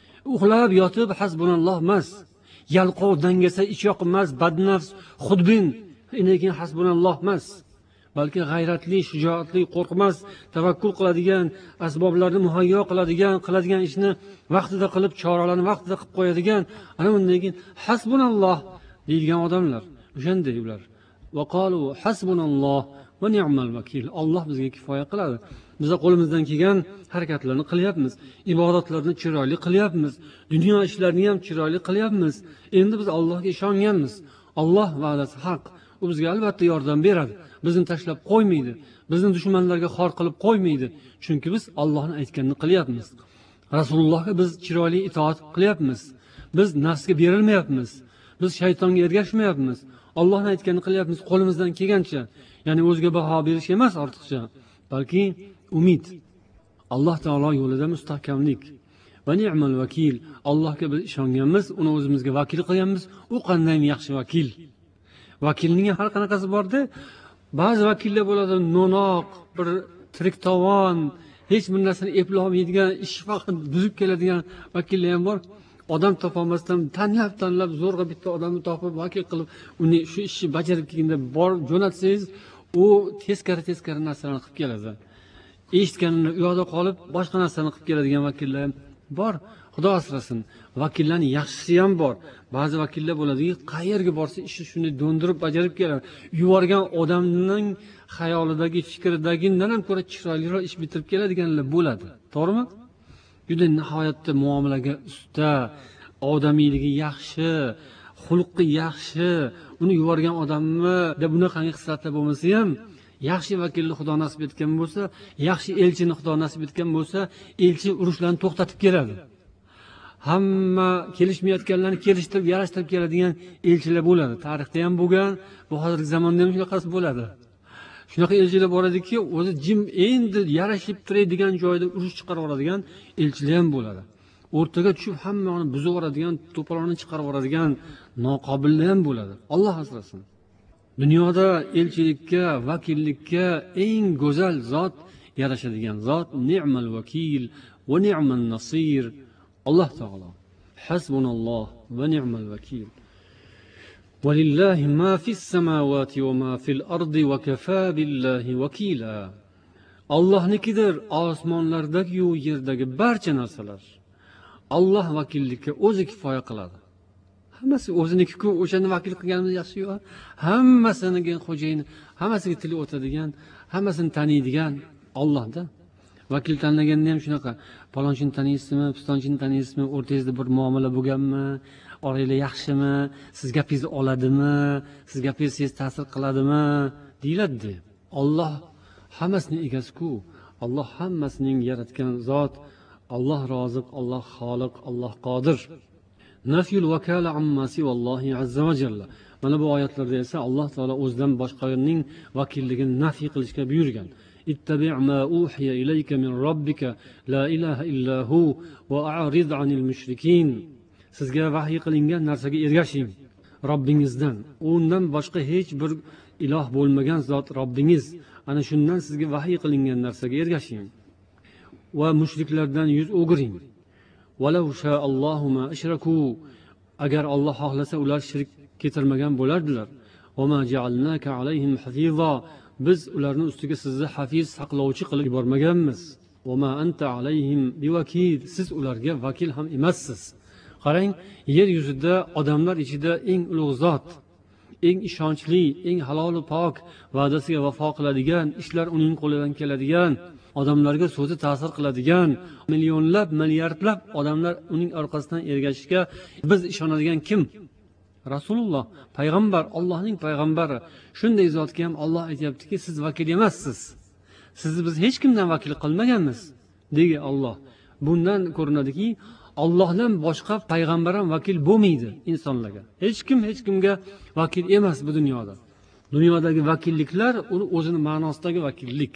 Uxlab yotib hasbunalloh emas, yalqov dangasa ish yoqmas, badnafs, xudbin lekin hasbunalloh emas, balki g'ayratli, shijoatli, qo'rqmas, tavakkul qiladigan, asboblarni muhayyo qiladigan ishni vaqtida qilib, choralarni vaqtida qilib qo'yadigan, ana undan keyin hasbunalloh deydigan odamlar, o'shanday ular. Va qalu hasbunalloh va ni'mal vakil. Alloh bizga kifoya qiladi. Biz qo'limizdan kelgan harakatlarni qilyapmiz, ibodatlarni chiroyli qilyapmiz, dunyo ishlarini ham chiroyli qilyapmiz. Endi biz Allohga ishonganmiz. Alloh va'dasi haq. U bizga albatta yordam beradi. Bizni tashlab qo'ymaydi. Bizni dushmanlarga xor qilib qo'ymaydi. Chunki biz Allohning aytganini qilyapmiz. Rasulullohga biz chiroyli itoat qilyapmiz. Biz nafsga berilmayapmiz. Biz shaytonga ergashmayapmiz. Allohning aytganini qilyapmiz qo'limizdan kelgancha. Ya'ni o'zga baho berish emas ortiqcha, balki umid. Alloh taolo yo'lida mustahkamlik. Va ni'mal vakil. Allohga biz ishonganmiz, uni o'zimizga vakil qilganmiz. U qanday yaxshi vakil. Vakilning har qanaqasi bor-da. Ba'zi vakillar bo'ladi, no'noq, bir tiriktovon, hech bir narsani eplolmaydigan, ish vaqtini buzib keladigan vakillar ham bor. Odam topolmasdan tanlab zo'rg'a bitta odamni topib vakil qilib, uni shu ishni bajarib kelganda bor jo'natsangiz, u teskari narsalarni qilib keladi. Eshitganini u yoqda qolib, boshqa narsani qilib keladigan vakillar ham bor. Xudo asrasin. Vakillarning yaxshisi ham bor. Ba'zi vakillar bo'ladiki, qayerga borsa ishni shuni do'ndirib bajarib keladi. Yuborgan odamning xayolidagi, fikridagidan ham ko'ra chiroyliroq ish bitirib keladiganlar bo'ladi. To'g'rimi? Juda nihoyatda muomalaga usta, odamiyligi yaxshi, xulqi yaxshi, uni yuborgan odamni deb bunaqangi xislatlar bo'lmasa ham, yaxshi vakilni Xudo nasib etgan bo'lsa, yaxshi elchini Xudo nasib etgan bo'lsa, elchi urushlarni to'xtatib keladi. Hamma kelishmayotganlarni kelishtirib, yarashtirib keladigan elchilar bo'ladi. Tarixda ham bo'lgan, bu hozirgi zamonda ham shunaqasi bo'ladi. Shunaqa elchilar boradiki, o'zi jim endi yarashib turadigan joyda urush chiqarib yuboradigan elchilar ham bo'ladi. O'rtaga tushib hammani buzib yuboradigan, to'polonni chiqarib yuboradigan noqobillar ham bo'ladi. Alloh asrasin. Dunyoda elchilikka, vakillikka eng go'zal zot yarashadigan zot ni'mal vakil va ni'man nasir. Alloh taolo. Hasbunalloh va ni'mal vakil. ولله ما في السماوات وما في الأرض وكفى بالله وكيلا. Allohnikidir osmonlardagi va yerdagi barcha narsalar. Alloh vakillikka o'zi kifoya qiladi. Hammasi o'ziniki-ku, o'shani vakil qilganimiz yaxshi-ku. Hammasining xo'jayini, hammasiga tili o'tadigan, hammasini taniydigan Allohda. Vakil tanlaganda ham shunaqa, palonchini taniysizmi, pistonchini taniysizmi, o'rtangizda bir muomala bo'lganmi, oranglar yaxshimi, siz gapingizni oladimi, siz gapingiz ta'sir qiladimi deyiladi. Alloh hammasining egasi-ku. Alloh hammasining yaratgan zot. Alloh roziq, Alloh xoliq, Alloh qodir. Nafyul vakala amma sivallohi azza va jalla. Mana bu oyatlarda esa Alloh taolo o'zidan boshqaning vakilligini nafiy qilishga buyurgan. Ittabi' ma uhiya ilayka min robbika la ilaha illa hu va a'rid 'anil mushrikin. Sizga vahiy qilingan narsaga ergashing. Robbingizdan, undan boshqa hech bir iloh bo'lmagan zot Robbingiz. Ana shundan sizga vahiy qilingan narsaga ergashing. Va mushriklardan yuz o'giring. Walau sha'allohu ma ashraku. Agar Alloh xohlasa ular shirk keltirmagan bo'lardilar. Va ma ja'alnaka alayhim hafiza. Biz ularning ustiga sizni hafiz, saqlovchi qilib yubormaganmiz. Va ma anta alayhim biwakil. Siz ularga vakil ham emassiz. Qarang, yer yuzida odamlar ichida eng ulug' zot, eng ishonchli, eng halol va pok, va'dasiga vafo qiladigan, ishlar uning qo'lidan keladigan, odamlarga so'zi ta'sir qiladigan, millionlab, milliardlab odamlar uning orqasidan ergashishga biz ishonadigan kim? Rasululloh, payg'ambar, Allohning payg'ambari. Shunday zotga ham Alloh aytayaptiki, siz vakil emassiz. Sizni biz hech kimdan vakil qilmaganmiz, degan Alloh. Bundan ko'rinadiki, Allohdan boshqa payg'ambar ham vakil bo'lmaydi insonlarga. Hech kim hech kimga vakil emas bu dunyoda. Dunyodagi vakilliklar o'zini ma'nosidagi vakillik.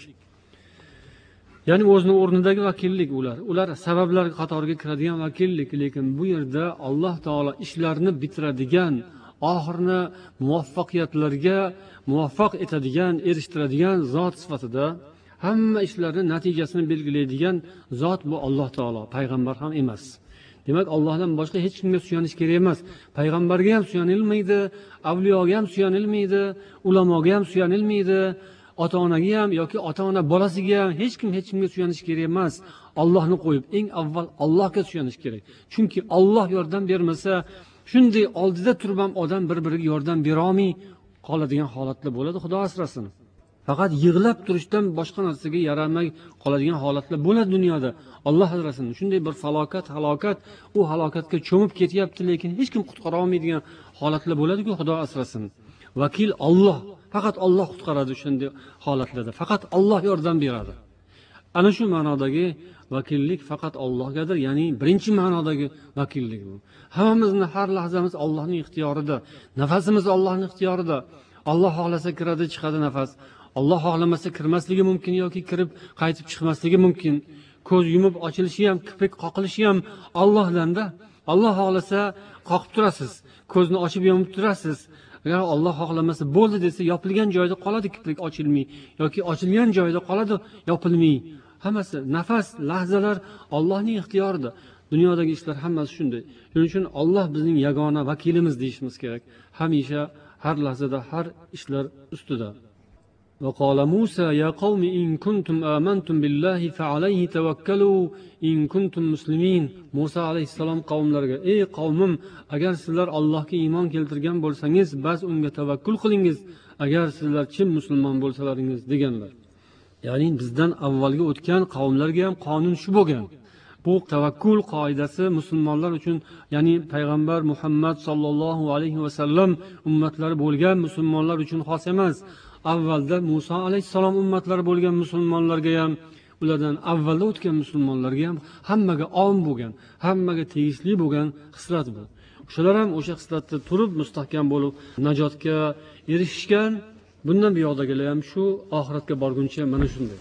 Ya'ni o'zini o'rnidagi vakillik ular. Ular sabablar qatoriga kiradigan vakillik, lekin bu yerda Alloh taolo ishlarni bitiradigan, oxirini muvaffaqiyatlarga muvaffaq etadigan, erishtiradigan zot sifatida hamma ishlarning natijasini belgilaydigan zot bu Alloh taolo, payg'ambar ham emas. Demak, Allohdan boshqa hech kimga suyanish kerak emas. Payg'ambarga ham suyanilmaydi, avliyoga ham suyanilmaydi, ulamoga ham suyanilmaydi, ota-onaga ham yoki ota-ona bolasiga ham hech kimga suyanish kerak emas. Allohni qo'yib, eng avval Allohga suyanish kerak. Chunki Alloh yordam bermasa, shunday oldida turib ham odam bir-biriga yordam bera olmay qoladigan holatlar bo'ladi, Xudo asrasin. Faqat yig'lab turishdan boshqa narsaga yaramay qoladigan holatlar bo'ladi dunyoda. Alloh asrasin. Shunday bir falokat, halokat, u halokatga cho'mib ketyapti, lekin hech kim qutqara olmaydigan holatlar bo'ladi-ku, Xudo asrasin. Vakil Alloh, faqat Alloh qutqaradi shunday holatlarda. Faqat Alloh yordam beradi. Ana shu ma'nodagi vakillik faqat Allohgadir, ya'ni birinchi ma'nodagi vakillik bu. Hammamizning har lahzamiz Allohning ixtiyorida, nafasimiz Allohning ixtiyorida. Alloh xohlasa kiradi, chiqadi nafas. Alloh xohlamasa kirmasligi mumkin yoki kirib qaytib chiqmasligi mumkin. Ko'z yumib ochilishi ham, kiprik qoqilishi ham Allohdan-da. Alloh xohlasa qoqib turasiz, ko'zni ochib yumib turasiz. Agar Alloh xohlamasa bo'ldi desa, yopilgan joyda qoladi kiprik ochilmay yoki ochilgan joyda qoladi yopilmay. Hammasi nafas, lahzalar Allohning ixtiyorida. Dunyodagi ishlar hammasi shunday. Shuning uchun Alloh bizning yagona vakilimiz deyishimiz kerak. Hamisha har lahzada, har ishlar ustida. وقال موسى يا قوم إن كنتم آمنتم بالله فعليه توكلوا إن كنتم مسلمين. Musa alayhissalom qavmlarga: ey qavmim, agar sizlar Allohga iymon keltirgan bo'lsangiz, bas unga tavakkul qilingiz, agar sizlar chin musulmon bo'lsalaringiz deganlar. Ya'ni bizdan avvalgi o'tgan qavmlarga ham qonun shu bo'lgan. Bu tavakkul qoidasi musulmonlar uchun, ya'ni payg'ambar Muhammad sallallohu alayhi va sallam ummatlari bo'lgan musulmonlar uchun xos emas. Avvalda Musa alayhissalom ummatlari bo'lgan musulmonlarga ham, ulardan avvalda o'tgan musulmonlarga ham hammaga om bo'lgan, hammaga tegishli bo'lgan xislat bu. O'shalar ham o'sha xislatda turib mustahkam bo'lib najotga erishishgan. Bundan buyoqdagilar ham shu, oxiratga borguncha mana shunday.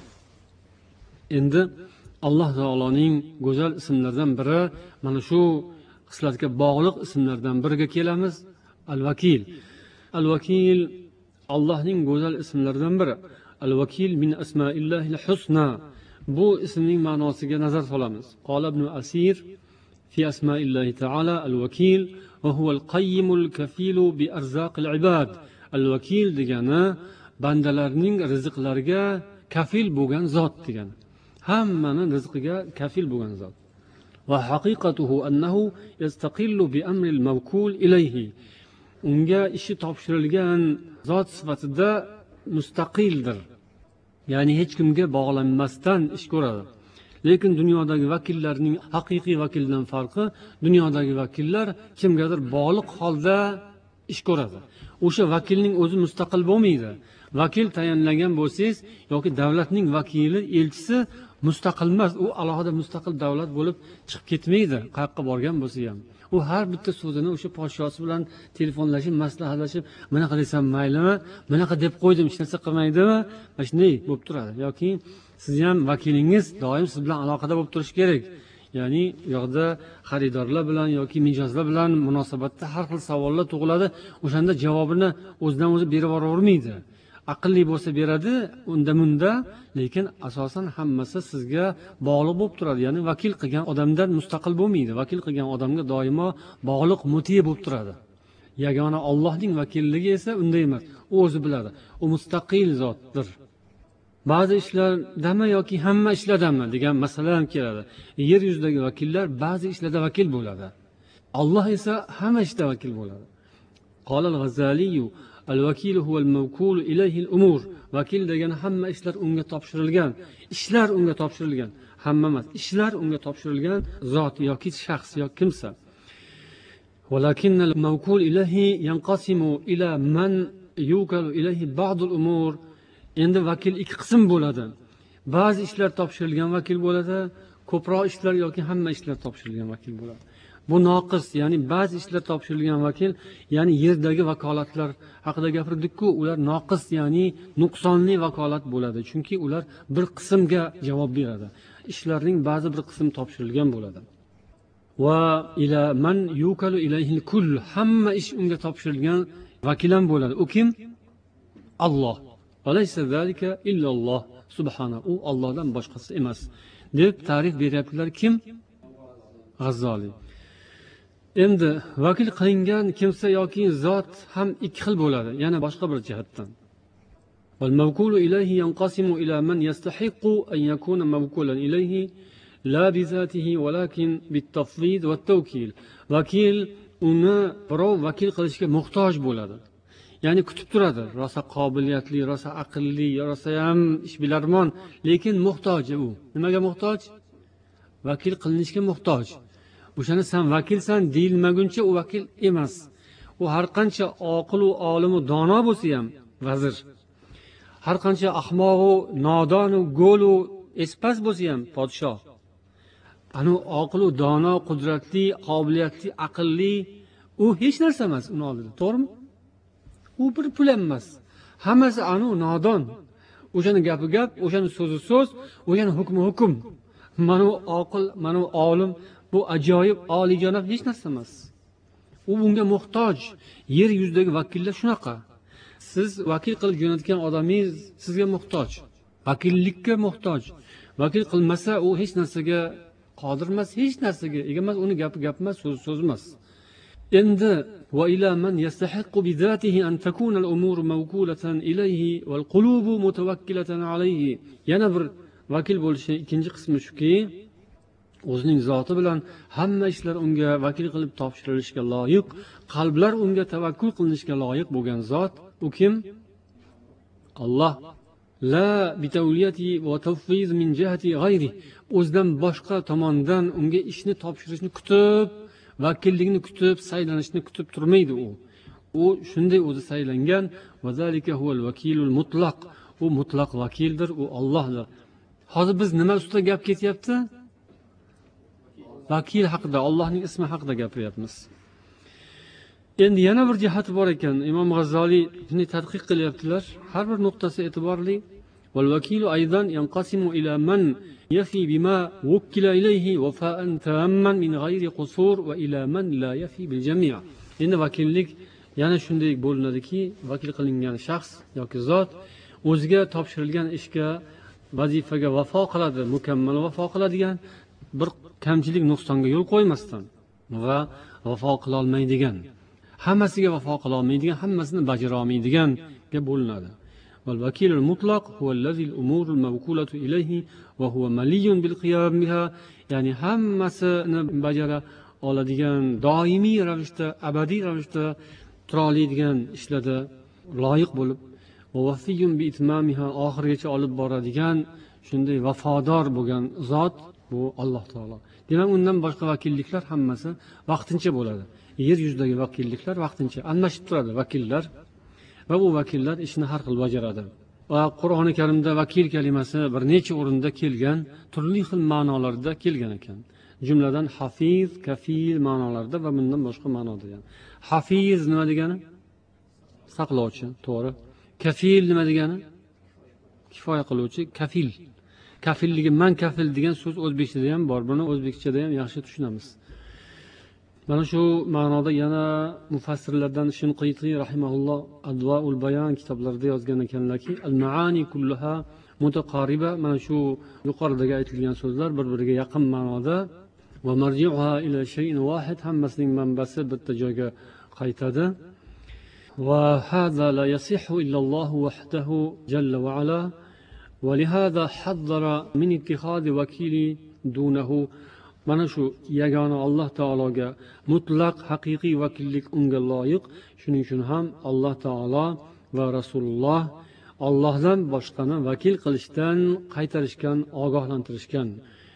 Endi Alloh taoloning go'zal ismlaridan biri, mana shu xislatga bog'liq ismlardan biriga kelamiz, Al-Vakil. Al-Vakil Allohning go'zal ismlaridan biri. Al-Vakil min asma'illahil husna. Bu ismning ma'nosiga nazar solamiz. Qala ibn Asir fi asma'illahi ta'ala al-Vakil va huwa al-qayyimul kafilu bi arzaqil ibad. Al-Vakil degani bandalarning rizqlariga kafil bo'lgan zot degani. Hammaning rizqiga kafil bo'lgan zot. Va haqiqatuhu annahu yastaqillu bi amri al-mawkul ilayhi. Unga ishi topshirilgan zot sifatida mustaqildir. Ya'ni hech kimga bog'lanmasdan ish ko'radi. Lekin dunyodagi vakillarning haqiqiy vakildan farqi, dunyodagi vakillar kimgadir bog'liq holda ish ko'radi. O'sha vakilning o'zi mustaqil bo'lmaydi. Vakil tayinlangan bo'lsangiz yoki davlatning vakili, elchisi mustaqil emas, u alohida mustaqil davlat bo'lib chiqib ketmaydi, qayerga borgan bo'lsa ham. U har bitta so'zini o'sha podshosi bilan telefonlashib, maslahatlashib, "Bunaqa desam maylimi? Bunaqa deb qo'ydim, hech narsa qilmaydimi?" Mana shunday bo'lib turadi. Yoki siz ham vakilingiz doim siz bilan aloqada bo'lib turishi kerak. Ya'ni u yoqda xaridorlar bilan yoki mijozlar bilan munosabatda har xil savollar tug'iladi. O'shanda javobini o'zidan o'zi berib yubormaydi. Aqlli bo'lsa beradi, unda, lekin asosan hammasi sizga bog'liq bo'lib turadi. Ya'ni vakil qilgan odamdan mustaqil bo'lmaydi. Vakil qilgan odamga doimo bog'liq, muti bo'lib turadi. Yagona Allohning vakilligi esa unday emas. U o'zi biladi. U mustaqil zotdir. Ba'zi ishlardami yoki hamma ishlardami degan masala ham keladi. Yer yuzidagi vakillar ba'zi ishlarda vakil bo'ladi. Alloh esa hamma ishda vakil bo'ladi. Qala al-Ghazali al-vakil huwa al-mawkul ilayhi al-umur. Vakil degani hamma ishlar unga topshirilgan, ishlar unga topshirilgan, hamma emas, ishlar unga topshirilgan zot yoki shaxs yoki kimsa. ولكن الموكول إليه ينقسم إلى من يوكل إليه بعض الأمور. Endi vakil ikki qism bo'ladi. Ba'zi ishlar topshirilgan vakil bo'ladi, ko'proq ishlar yoki hamma ishlar topshirilgan vakil bo'ladi. Bu noqis, ya'ni ba'zi ishlar topshirilgan vakil, ya'ni yerdagi vakolatlar haqida gapirdik-ku, ular noqis, ya'ni nuqsonli vakolat bo'ladi, chunki ular bir qismga javob beradi. Ishlarning ba'zi bir qismi topshirilgan bo'ladi. Va ila man yukalu ilayhi kull, hamma ish unga topshirilgan vakil ham bo'ladi. U kim? Alloh. Alaysa zalika illalloh subhanahu. U Allohdan boshqasi emas deb ta'rif beryaptilar. Kim? G'azzoli. Endi vakil qilingan kimsa yoki zot ham ikki xil bo'ladi, yana boshqa bir jihatdan. Wal mawkulu ilayhi yanqasimu ila man yastahiqu an yakuna mawkulan ilayhi la bi zatihi walakin bit tafwid wat tawkil. Vakil uni birov vakil qilishga muhtoj bo'ladi. Ya'ni kutib turadi, rosa qobiliyatli, rosa aqlli, rosa ham ishbilarmon, lekin muhtoj u. Nimaga muhtoj? Vakil qilinishga muhtoj. O'shani sen vakilsan deyilmaguncha u vakil emas. U har qancha oqil va olim va dono bo'lsa ham vazir. Har qancha ahmoq va nodon va go'l va espas bo'lsa ham podshoh. Anu oqil va dono, qudratli, qobiliyatli, aqlli u hech narsa emas uning oldida, to'g'rimi? U bir pul emas. Hammasi anu nodon. O'shani gapi gap, o'shani so'zi so'z, o'shani hukmi hukm. Mana oqil, mana olim, bu ajoyib, oliyjanob hech narsa emas. U bunga muhtoj. Yer yuzidagi vakillar shunaqa. Siz vakil qilib jo'natgan odamingiz sizga muhtoj. Vakillikka muhtoj. Vakil qilmasa u hech narsaga qodir emas, hech narsaga ega emas, uni gapi gap emas, so'zi so'z emas. Endi va ila man yastahiqqu bi zatihi an takuna al-umur mawkulatan ilayhi wal qulubu mutawakkilatan alayhi. Yana bir vakil bo'lishi ikkinchi qismi shuki, o'zining zoti bilan hamma ishlar unga vakil qilib topshirilishga loyiq, qalblar unga tavakkul qilinishga loyiq bo'lgan zot. U kim? Alloh. La bitawliyati va tawfiz min jihati g'ayri. O'zidan boshqa tomondan unga ishni topshirishni kutib, vakillikni kutib, saylanishni kutib turmaydi u. U shunday o'zi saylangan, va zalika huval vakilul mutlaq. U mutlaq vakildir, u Allohdir. Hozir biz nima ustida gap ketyapti? Vakil haqida, Allohning ismi haqida gapiryapmiz. Endi yana bir jihati bor ekan. Imom G'azzoli shuni tadqiq qilyaptilar. Har bir nuqtasi e'tiborli. Wal vakilu aydan yanqasimu ila man yafi bima wukkila ilayhi wafa'an tamman min ghayri qusur va ila man la yafi bil jami'. Endi vakillik yana shunday bo'linadiki, vakil qilingan shaxs yoki zot o'ziga topshirilgan ishga, vazifaga vafo qiladi, mukammal vafo qiladigan, bir kamchilik nuqsonga yo'l qo'ymasdan va vafo qila olmaydigan, hammasiga vafo qila olmaydigan, hammasini bajara olmaydiganga bo'linadi. Val vakilul mutlaq huwa allazi al-umur al-mawkulatu ilayhi va huwa maliyun bil qiyam biha. Ya'ni hammasini bajara oladigan, doimiy ravishda, abadiy ravishda tura oladigan ishlarda loyiq bo'lib, va vafiyun bi itmamiha, oxirigacha olib boradigan, shunday vafodor bo'lgan zot bu Alloh taolo. Demak, undan boshqa vakilliklar hammasi vaqtincha bo'ladi. Yer yuzidagi vakilliklar vaqtincha almashib turadi vakillar, va bu vakillar ishni har xil bajaradi. Va Qur'oni Karimda vakil kalimasi bir necha o'rinda kelgan, turli xil ma'nolarda kelgan ekan. Jumladan hafiz, kafil ma'nolarida va bundan boshqa ma'noda ham. Hafiz nima degani? Saqlovchi, to'g'ri. Kafil nima degani? Kifoya qiluvchi, kafil. Kafilligi, man kafil degan so'z o'zbekchada ham bor. Buni o'zbekchada ham yaxshi tushunamiz. Mana shu ma'noda yana mufassirlardan Shinqiti rahimahulloh Advaul Bayan kitoblarida yozgan ekanlarki, al-maani kullaha mutaqariba. Mana shu yuqoridagi aytilgan so'zlar bir-biriga yaqin ma'noda va marji'uha ila shay'in wahid, hammasining manbasi bitta joyga qaytadi. Va hada la yasihhu illa Alloh wahdahu jalla va ala. Va lihada haddara min ittikhadi wakili dunahu. Mana shu yagona Alloh taologa mutlaq haqiqiy vakillik unga loyiq. Shuning uchun ham Alloh taolo va Rasululloh Allohdan boshqani vakil qilishdan qaytarishgan, ogohlantirishgan.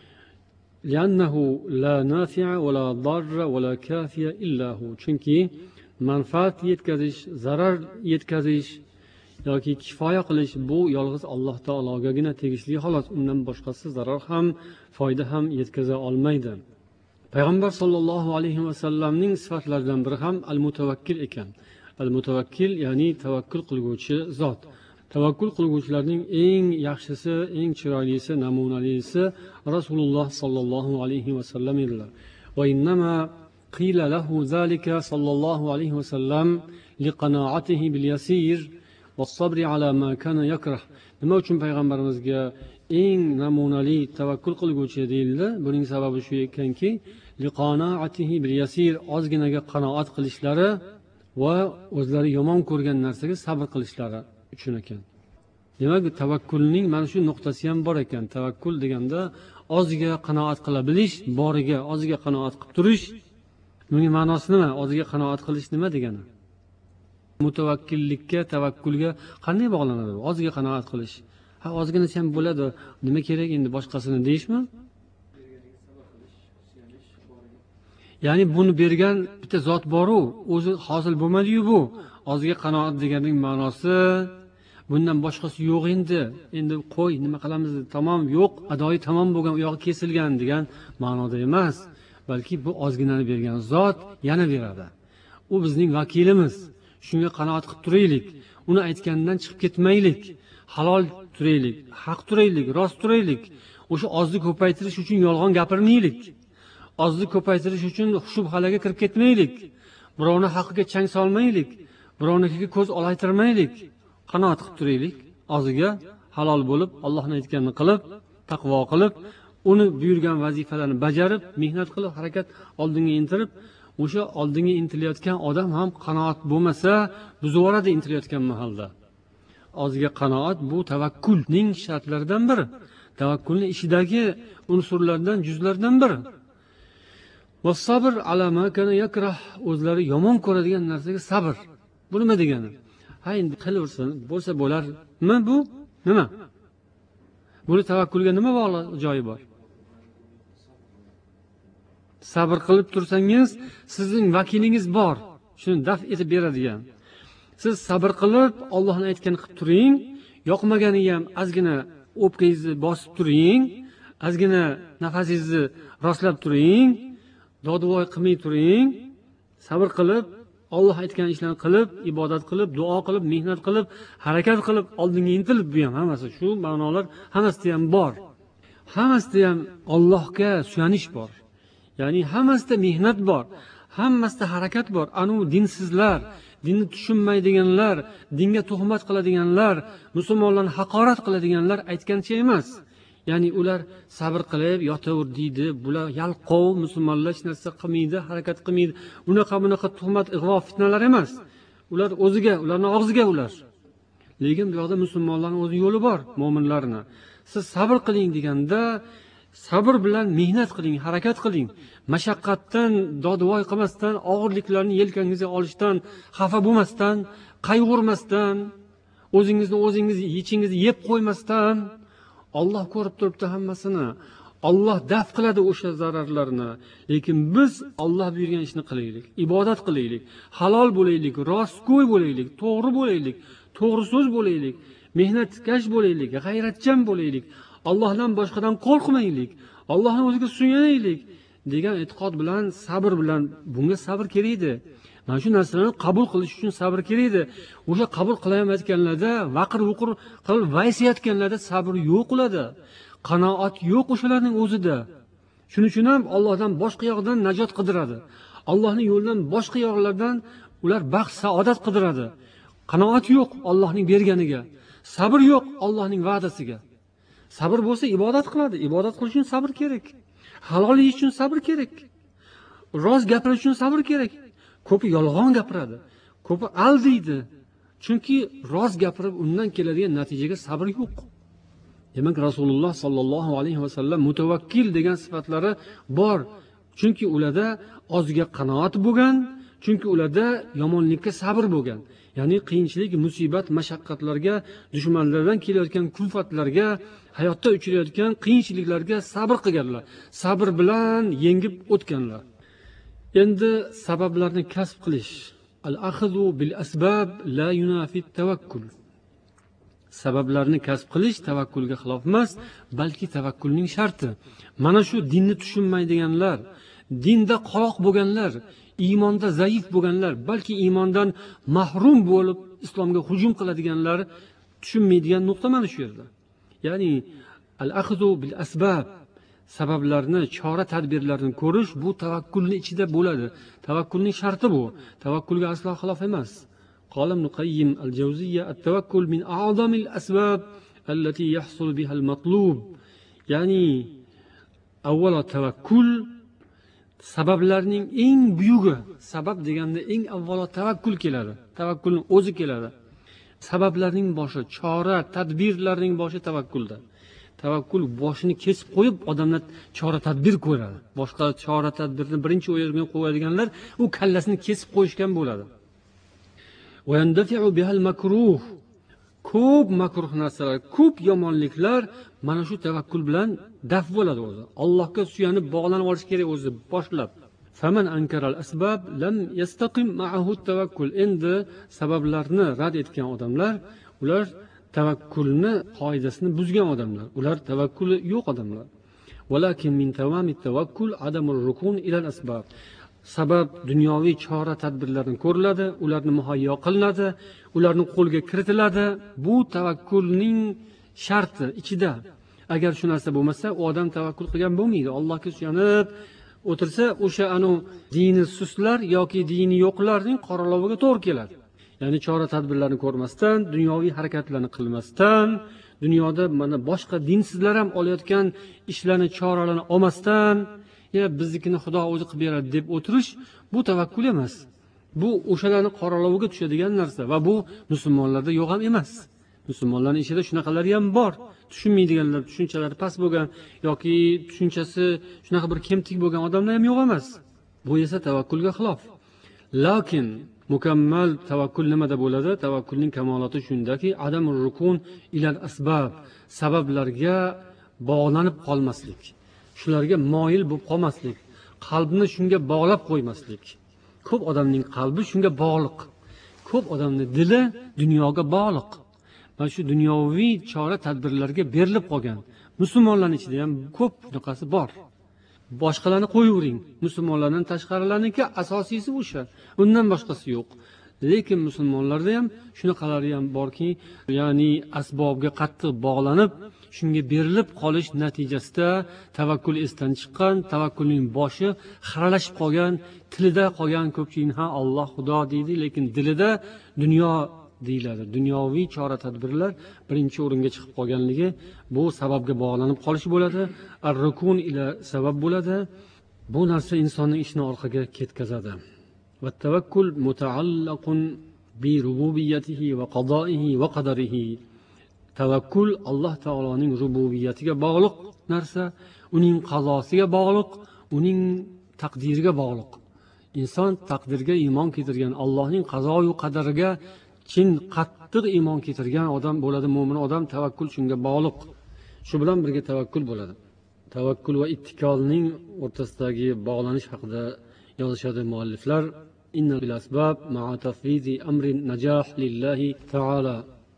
Chunki manfaat yetkazish, zarar yetkazish yoki kifoya qilish bu yolg'iz Alloh taologagina tegishli xolos. Undan boshqasi zarar ham, foyda ham yetkaza olmaydi. Payg'ambar sollallohu alayhi vasallamning sifatlaridan biri ham al-mutawakkil ekan. Al-mutawakkil ya'ni tavakkul qilguvchi zot. Tavakkul qilguvchilarning eng yaxshisi, eng chiroylisi, namunalisi Rasululloh sollallohu alayhi vasallam edilar. Va innama qila lahu zalika sollallohu alayhi vasallam liqanoatihi bil yasir va sabri ala ma kana yakrah. Nima uchun payg'ambarimizga eng namunali tavakkul qilguvchi deyildi? Buning sababi shu ekanki, liqanoatihi bil yasir, ozginaga qanoat qilishlari va o'zlari yomon ko'rgan narsaga sabr qilishlari uchun ekan. Demak, tavakkulning mana shu nuqtasi ham bor ekan. Tavakkul deganda oziga qanoat qila bilish, boriga oziga qanoat qilib turish. Buning ma'nosi nima? Oziga qanoat qilish nima degani? Mutavakkillikka, tavakkulga qanday bog'lanadi? Oziga qanoat qilish. Ha, ozgina ham bo'ladi. Nima kerak endi boshqasini deyishmi? Ya'ni buni bergan bitta zot bor-u, o'zi hosil bo'lmadi-yu bu. Oziga qanoat deganning ma'nosi bundan boshqasi yo'q endi. Endi qo'y, nima qilamiz? Tamom, yo'q, adoyi tamom bo'lgan, u yog'i kesilgan degan ma'noda emas. Balki bu ozginani bergan zot yana beradi. U bizning vakilimiz. Shunga qanoat qilib turaylik. Uni aytgandan chiqib ketmaylik. Halol turaylik, haq turaylik, rost turaylik. O'sha ozni ko'paytirish uchun yolg'on gapirmaylik. Ozni ko'paytirish uchun shubhalarga kirib ketmaylik. Birovni haqqiga chang solmaylik. Birovnikiga ko'z olaytirmaylik. Qanoat qilib turaylik. Oziga halol bo'lib, Allohning aytganini qilib, taqvo qilib, uni buyurgan vazifalarni bajarib, mehnat qilib, harakat oldinga intilib, o'sha oldinga intilayotgan odam ham qanoat bo'lmasa, buzivoradi intilayotgan mahalda. Oziga qanoat bu tavakkulning shartlaridan biri. Tavakkulning ishidagi unsurlardan, juzlardan biri. Va sabr ala ma kana yakrah, o'zlari yomon ko'radigan narsaga sabr. Bu nima degani? Ha, endi qilaversin, bo'lsa bo'larmi bu? Nima? Buni tavakkulga nima bog'liq joyi bor? Sabr qilib tursangiz, sizning vakilingiz bor. Shuni daf etib beradigan. Siz sabr qilib, Allohning aytganini qilib turing, yoqmagani ham ozgina o'pkangizni bosib turing, ozgina nafasingizni rostlab turing, dodvoy qilmay turing, sabr qilib, Alloh aytgan ishlarni qilib, ibodat qilib, duo qilib, mehnat qilib, harakat qilib, oldinga intilib, bu ham hammasi shu ma'nolar hammasida ham bor. Hammasida ham Allohga suyanish bor. Ya'ni hammasida mehnat bor, hammasida harakat bor. Anu dinsizlar, dinni tushunmaydiganlar, dinga tuhmat qiladiganlar, musulmonlarni haqorat qiladiganlar aytgancha emas. Ya'ni ular sabr qilib yotaver deydi, bular yalqov musulmonlar hech narsa qilmaydi, harakat qilmaydi. Bunaqa tuhmat, ig'vo, fitnalar emas. Ular o'ziga, ularning og'ziga ular. Lekin bu yoqda musulmonlarning o'z yo'li bor, mo'minlarning. Siz sabr qiling deganda, sabr bilan mehnat qiling, harakat qiling. Mashaqqatdan, dodvoy qilmasdan, og'irliklarni yelkangizga olishdan, xafa bo'lmasdan, qayg'urmasdan, o'zingizni yechingizni yeb qo'ymasdan, Alloh ko'rib turibdi hammasini. Alloh daf qiladi o'sha zararlarni. Lekin biz Alloh buyurgan ishni qilaylik, ibodat qilaylik, halol bo'laylik, rostgo'y bo'laylik, to'g'ri bo'laylik, to'g'ri so'z bo'laylik, mehnatkash bo'laylik, g'ayratchan bo'laylik, Allohdan boshqadan qo'rqmaylik, Allohning o'ziga suyanaylik degan e'tiqod bilan, sabr bilan, bunga sabr kerak edi. Mana shu narsalarni qabul qilish uchun sabr kerak edi. O'sha qabul qilayotganlarda, vaqir-vuqir qilib vaysiyatganlarda sabr yo'q ularda. Qanoat yo'q o'shalarning o'zida. Shuning uchun ham Allohdan boshqa yoqdan najot qidiradi. Allohning yo'lidan boshqa yoqlardan ular baxt, saodat qidiradi. Qanoat yo'q Allohning berganiga. Sabr yo'q Allohning va'dasiga. Sabr bo'lsa ibodat qiladi. Ibodat qilish uchun sabr kerak. Halol yeyish uchun sabr kerak. Rost gapirish uchun sabr kerak. Ko'pi yolg'on gapiradi. Ko'pi aldaydi. Chunki rost gapirib undan keladigan natijaga sabr yo'q. demak rasululloh sollallohu alayhi vasallam mutavakkil degan sifatlari bor, chunki ularda ozga qanoat bo'lgan, chunki ularda yomonlikka sabr bo'lgan. Ya'ni qiyinchilik, musibat, mashaqqatlarga, dushmanlardan kelayotgan kulfatlarga, hayotda uchrayotgan qiyinchiliklarga sabr qilganlar, sabr bilan yengib o'tganlar. Endi sabablarni kasb qilish, al-axzu bil asbab la yunafi tawakkul. Sabablarni kasb qilish tavakkulga xilof emas, balki tavakkulning sharti. Mana shu dinni tushunmaydiganlar, dinda qoloq bo'lganlar, iymonda zaif bo'lganlar, balki iymondan mahrum bo'lib islomga hujum qiladiganlar tushunmaydigan nuqta mana shu yerda. Ya'ni al-axzu bil asbab, sabablarni, chora tadbirlarni ko'rish bu tavakkulni ichida bo'ladi. Tavakkulning sharti bu. Tavakkulga aslo xilof emas. قال ابن قيم الجوزية التوكل من أعظم الأسباب التي يحصل بها المطلوب. يعني أولا توكل sabablarning eng buyugi, sabab deganda eng avvalo tavakkul keladi. Tavakkulning o'zi keladi. Sabablarning boshi, chora tadbirlarning boshi tavakkulda. Tavakkul boshini kesib qo'yib, odamlar chora tadbir ko'radi. Boshqa chora tadbirni birinchi o'yinga qo'yadiganlar u kallasini kesib qo'yishgan bo'ladi. Ko'p makruh narsalar, ko'p yomonliklar mana shu tavakkul bilan daf bo'ladi o'zi. Allohga suyanib bog'lanib olish kerak o'zi boshlab. Faman ankaral asbab lam yastaqim ma'ahu tawakkul. Endi sabablarni rad etgan odamlar, ular tavakkulni qoidasini buzgan odamlar. Ular tavakkuli yo'q odamlar. Walakin min tamamit tawakkul adamur rukun ila al-asbab. Sabab dunyoviy chora tadbirlarni ko'riladi, ularni muhayyo qilinadi, ularni qo'lga kiritiladi. Bu tavakkulning sharti ichida. Agar shu narsa bo'lmasa, u odam tavakkul qilgan bo'lmaydi. Allohga suyanib o'tirsa, o'sha dini suslar yoki dini yo'qlarning qoraloviga to'g'ri keladi. Ya'ni chora tadbirlarni ko'rmasdan, dunyoviy harakatlarni qilmasdan, dunyoda mana boshqa dinsizlar ham olayotgan ishlarni, choralarni olmasdan, biznikini Xudo o'zi qilib beradi deb o'tirish, bu tavakkul emas. Bu o'shalarni qoraloviga tushadigan narsa va bu musulmonlarda yo'q ham emas. Musulmonlarning ichida shunaqalari ham bor. Tushunmaydiganlar, tushunchalari past bo'lgan yoki tushunchasi shunaqa bir kemtik bo'lgan odamlar ham yo'q emas. Bu esa tavakkulga xilof. Lekin mukammal tavakkul nimada bo'ladi? Tavakkulning kamolati shundaki, adamur rukun ilal asbab, sabablarga bog'lanib qolmaslik. Shularga moyil bo'lib qolmaslik, qalbni shunga bog'lab qo'ymaslik. Ko'p odamning qalbi shunga bog'liq. Ko'p odamning dili dunyoga bog'liq. Mana shu dunyoviy chora tadbirlarga berilib qolgan. Musulmonlarning ichida ham ko'p bunaqasi bor. Boshqalarni qo'yavering. Musulmonlardan tashqarilarniki asosiysi o'sha. Undan boshqasi yo'q. Lekin musulmonlarda ham shunaqalari ham borki, ya'ni asbobga qattiq bog'lanib, shunga berilib qolish natijasida tavakkul esdan chiqqan, tavakkulning boshi xiralashib qolgan, tilida qolgan ko'pchilik Alloh Xudo deydi, lekin dilida dunyo deyiladi. Dunyoviy chora tadbirlar birinchi o'ringa chiqib qolganligi bu sababga bog'lanib qolish bo'ladi. Ar-rukun ila sabab bo'ladi. Bu narsa insonning ishini orqaga ketkazadi. Va tavakkul muta'allaqun bi rububiyyatihi va qada'ihi va qadarihi. Tavakkul Alloh taoloning rububiyatiga bog'liq narsa, uning qazosiga bog'liq, uning taqdiriga bog'liq. Inson taqdirga iymon keltirgan, Allohning qazo va qadariga chin qattiq iymon keltirgan odam bo'ladi, mo'min odam. Tavakkul shunga bog'liq. Shu bilan birga tavakkul bo'ladi. Tavakkul va ittikolning o'rtasidagi bog'lanish haqida yozishadi mualliflar. Inna bil asbab ma'a tafwizi amrin najah lillahi ta'ala.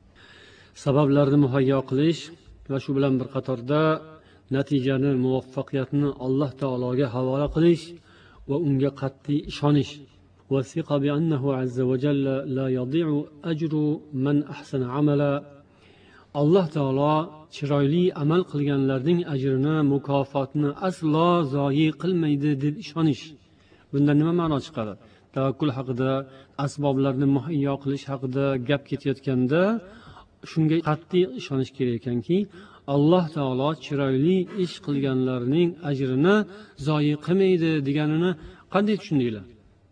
Sabablarni muhayyo qilish va shu bilan bir qatorda natijani, muvaffaqiyatni Alloh taologa havola qilish va unga qat'iy ishonish. Wasiqa bi annahu azza wa jalla la yadi'u ajru man ahsana amala. Alloh taolo chiroyli amal qilganlarning ajrini, mukofotini aslo zoyi qilmaydi deb ishonish. Bundan nima ma'no chiqadi? Tavakkul haqida, asboblarni muhayyo qilish haqida gap ketayotganda shunga qat'iy ishonish kerak ekanki, Alloh taolo chiroyli ish qilganlarning ajrini zoyi qilmaydi deganini qanday tushundinglar?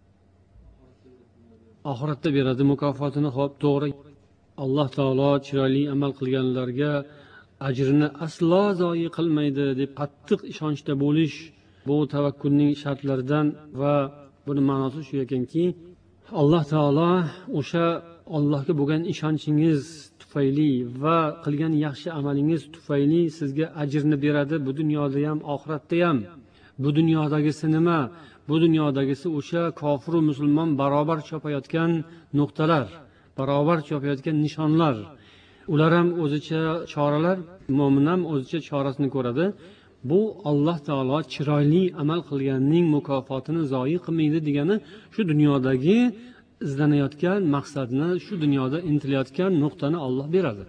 Oxiratda beradi mukofotini. Xo'p, to'g'ri. Alloh taolo chiroyli amal qilganlarga ajrini aslo zoyi qilmaydi deb qattiq ishonchda bo'lish bu tavakkulning shartlaridan. Va buni ma'nosi shu ekanki, alloh taolo o'sha Allohga bo'lgan ishonchingiz tufayli va qilgan yaxshi amalingiz tufayli sizga ajrni beradi, bu dunyoda ham oxiratda ham. Bu dunyodagisi nima? Bu dunyodagisi o'sha kofiru musulmon barobar chopayotgan nuqtalar, barobar chopayotgan nishonlar. Ular ham o'zicha choralar, mo'min ham o'zicha chorasini ko'radi. Bu Alloh taolo chiroyli amal qilganning mukofotini zoyi qilmaydi degani, shu dunyodagi izlanayotgan maqsadni, shu dunyoda intilayotgan nuqtani Alloh beradi.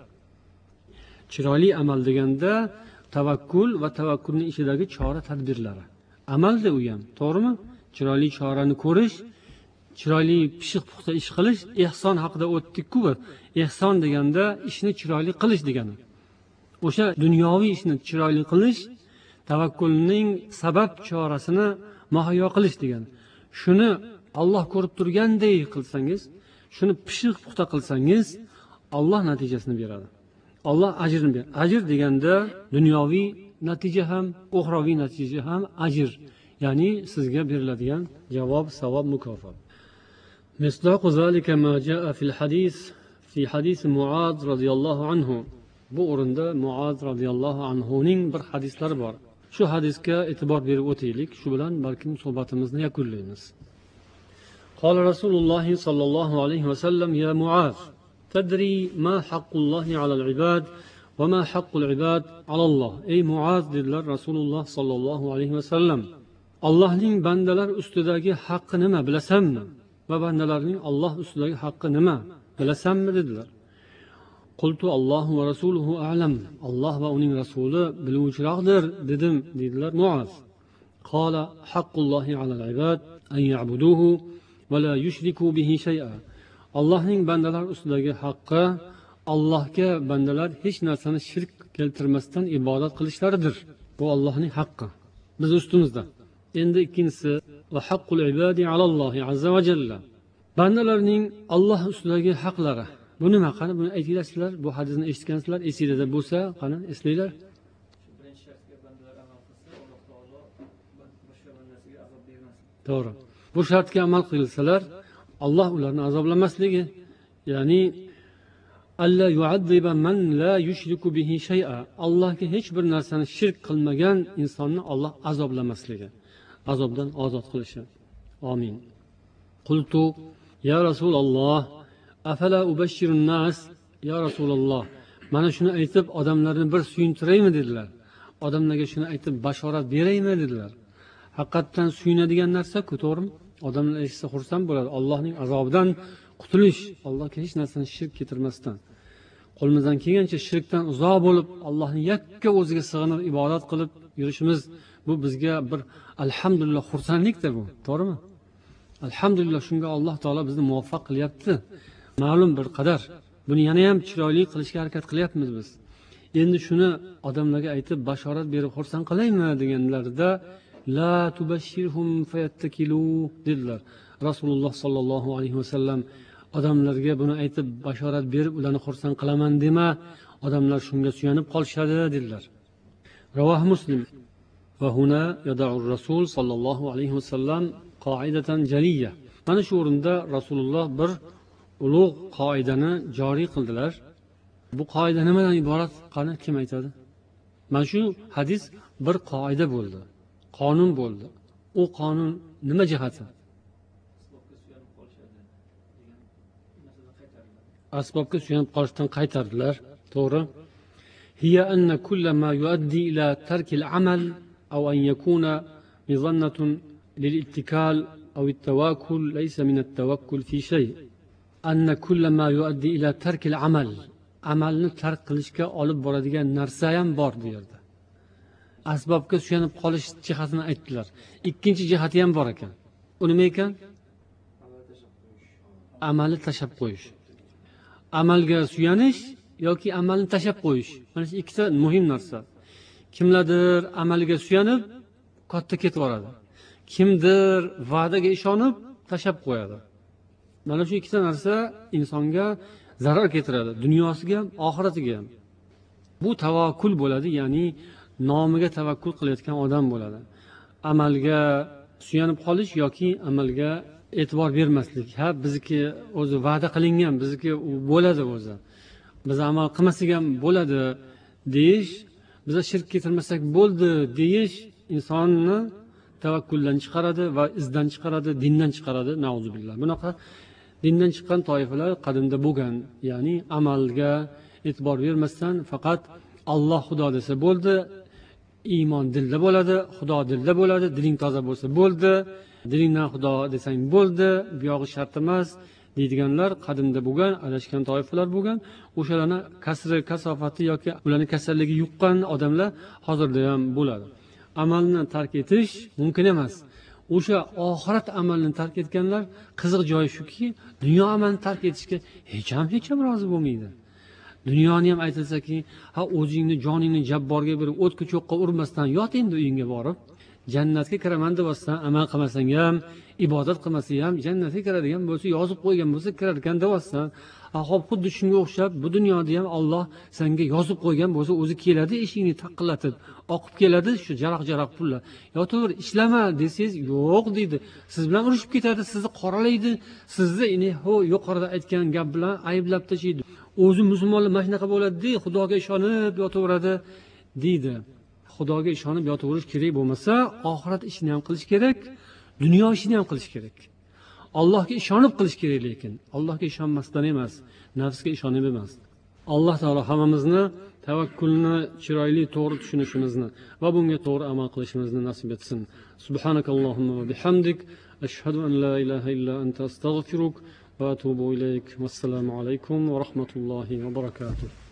Chiroyli amal deganda tavakkul va tavakkulning ichidagi chora tadbirlari. Amalda u ham, to'g'rimi? Chiroyli chorani ko'rish, chiroyli pishiq puxta ish qilish, ehson haqida o'tdik-ku. Ehson deganda ishni chiroyli qilish degani. O'sha dunyoviy ishni chiroyli qilish, tavakkulning sabab chorasini muhayyo qilish degani. Shuni Alloh ko'rib turganday qilsangiz, shuni pishiq puxta qilsangiz, Alloh natijasini beradi. Alloh ajrni beradi. Ajr deganda dunyoviy natija ham, uxroviy natija ham ajr. Ya'ni sizga beriladigan javob, savob, mukofot. Misdaq zalika ma jaa fil hadis fi hadis Muaz radhiyallohu anhu. Bu o'rinda Muaz radhiyallohu anhuning bir hadislari bor. Shu hadisga e'tibor berib o'taylik. Shu bilan balkim suhbatimizni yakunlaymiz. Qala Rasululloh sallallohu alayhi va sallam: "Ya Muaz, tadri ma haqqullohi alal ibad va ma haqqul ibad alalloh." Ey Muaz, dedilar Rasululloh sallallohu alayhi va sallam, Allohning bandalar ustidagi haqqi nima bilasanmi? Va bandalarning Alloh ustidagi haqqi nima bilasanmi dedilar. Qultu Allohu va rasuluhu a'lam. Alloh va uning rasuli biluvchiroqdir dedim, dedilar Muaz. Qala haqqullohi alal ibad an ya'buduhu va la yushriku bihi shay'a. Allohning bandalar ustidagi haqqi Allohga bandalar hech narsani shirk keltirmasdan ibodat qilishlaridir. Bu Allohning haqqi biz ustimizda. Endi ikkinchisi va haqqul ibadi alallohi azza va jalla. Bandalarning Alloh ustidagi haqlari. Bu nima? Qani buni aytinglar. Bu hadisni eshitgansizlar, esingizda bo'lsa, qani eslanglar. To'g'ri. Bu shartga amal qilsalar, Alloh ularni azoblamasligi, ya'ni alla yu'adhiba man la yushriku bihi shay'a. Allohga hech bir narsani shirk qilmagan insonni Alloh azoblamasligi, azobdan ozod qilishi. Amin. Qultu ya Rasululloh, afala ubashshirun nas? Ya Rasululloh, mana shuni aytib odamlarni bir suyuntiraymi dedilar. Odamlarga shuni aytib bashorat beraymi dedilar. Haqiqatan suyunadigan narsa-ku, to'g'rimi? Odamlar eshitsa xursand bo'ladi. Allohning azobidan qutulish, Allohga hech narsani shirk keltirmasdan. Qo'limizdan kelgancha shirkdan uzoq bo'lib, Allohning yakka o'ziga sig'inib ibodat qilib yurishimiz, bu bizga bir alhamdulillah xursandlikdir bu, to'g'rimi? Alhamdulillah, shunga Alloh taolo bizni muvaffaq qilyapti. Ma'lum bir qadar. Buni yana ham chiroyli qilishga harakat qilyapmiz biz. Endi shuni odamlarga aytib bashorat berib xursand qilaymi deganlarida la tubashshirhum fayattakilu dedilar. Rasululloh sallallohu alayhi vasallam odamlarga buni aytib bashorat berib ularni xursand qilaman dema, odamlar shunga suyanib qolishadi dedilar. Ravah Muslim. Va huna yada'ur Rasul sallallohu alayhi vasallam qoidatan jaliyya. Mana shu o'rinda Rasululloh bir ulug' qoidani joriy qildilar. Bu qoida nimadan iborat? Qani kim aytadi? Mana shu hadis bir qoida bo'ldi. Qonun bo'ldi. U qonun nima jihati? Asbobga suyanib qolishdan qaytardilar. To'g'ri. Hiya anna kulla ma yuaddi ila tarkil amal aw an yakuna mizannatun lil ittikal aw at-tawakkul laysa min at-tawakkul fi shay. Anna kulla ma yuaddi ila tarkil amal. Amalni tark qilishga olib boradigan narsa ham bor bu yerda. Asbobga suyanib qolish jihatini aytdilar. Ikkinchi jihati ham bor ekan. U nima ekan? Amalni tashlab qo'yish. Amalga suyanish yoki amalni tashlab qo'yish. Mana shu ikkita muhim narsa. Kimlardir amaliga suyanib katta ketib boradi. Kimdir va'daga ishonib tashlab qo'yadi. Mana shu ikkita narsa insonga zarar keltiradi, dunyosiga ham, oxiratiga ham. Bu tavakkul bo'ladi, ya'ni nomiga tavakkul qilayotgan odam bo'ladi. Amalga suyanib qolish yoki amalga e'tibor bermaslik. Ha, bizniki o'zi va'da qilingan, bizniki bo'ladi o'zi. Biz amal qilmasak ham bo'ladi deyish, biza shirk keltirmasak bo'ldi deyish insonni tavakkuldan chiqaradi va izdan chiqaradi, dindan chiqaradi. Nauzubillah. Bunaqa dindan chiqqan toifalar qadimda bo'lgan. Ya'ni amalga e'tibor bermasdan faqat Alloh Xudo desa bo'ldi, iymon dilda bo'ladi, Xudo dilda bo'ladi, diling toza bo'lsa bo'ldi, dilingdan Xudo desang bo'ldi, bu yog'i shart emas deydiganlar qadimda bo'lgan, adashgan toifalar bo'lgan. O'shalarni kasri, kasofati yoki ularni kasalligi yuqqan odamlar hozirda ham bo'ladi. Amalni tark etish mumkin emas. O'sha oxirat amalini tark etganlar qiziq joyi shuki, dunyo amalini tark etishga hech ham rozi bo'lmaydi. Dunyoni ham aytilsaki, ha o'zingni joningni jabborga berib o'tga cho'qqa urmasdan yot endi uyingga borib, jannatga kiraman debsan, amal qilmasang ham, ibodat qilmasang ham jannatga kiradigan bo'lsa, yozib qo'ygan bo'lsa kiradigan debsan. Xo'p, xuddi shunga o'xshab bu dunyoda ham Alloh senga yozib qo'ygan bo'lsa, o'zi keladi, eshikni taqillatib, oqib keladi shu jaraq pullar. Yotaver, ishlama desangiz, yo'q deydi. Siz bilan urushib ketadi, sizni qoralaydi, sizni yuqorida aytgan gap bilan ayblab tashlaydi. O'zi musulmonlar mana shunaqa bo'ladi, Xudoga ishonib yotaveradi deydi. Xudoga ishonib yotaverish kerak bo'lmasa, oxirat ishini ham qilish kerak, dunyo ishini ham qilish kerak. Allohga ishonib qilish kerak, lekin Allohga ishonmasdan emas, nafsga ishonib emas. Alloh taolo hammamizni tavakkulni chiroyli to'g'ri tushunishimizni va bunga to'g'ri amal qilishimizni nasib etsin. Subhanakallohumma va bihamdik, ashhadu an la ilaha illa anta astaghfiruk va atubu ilayk. Vassalomu alaykum va rahmatullohi va barakatuh.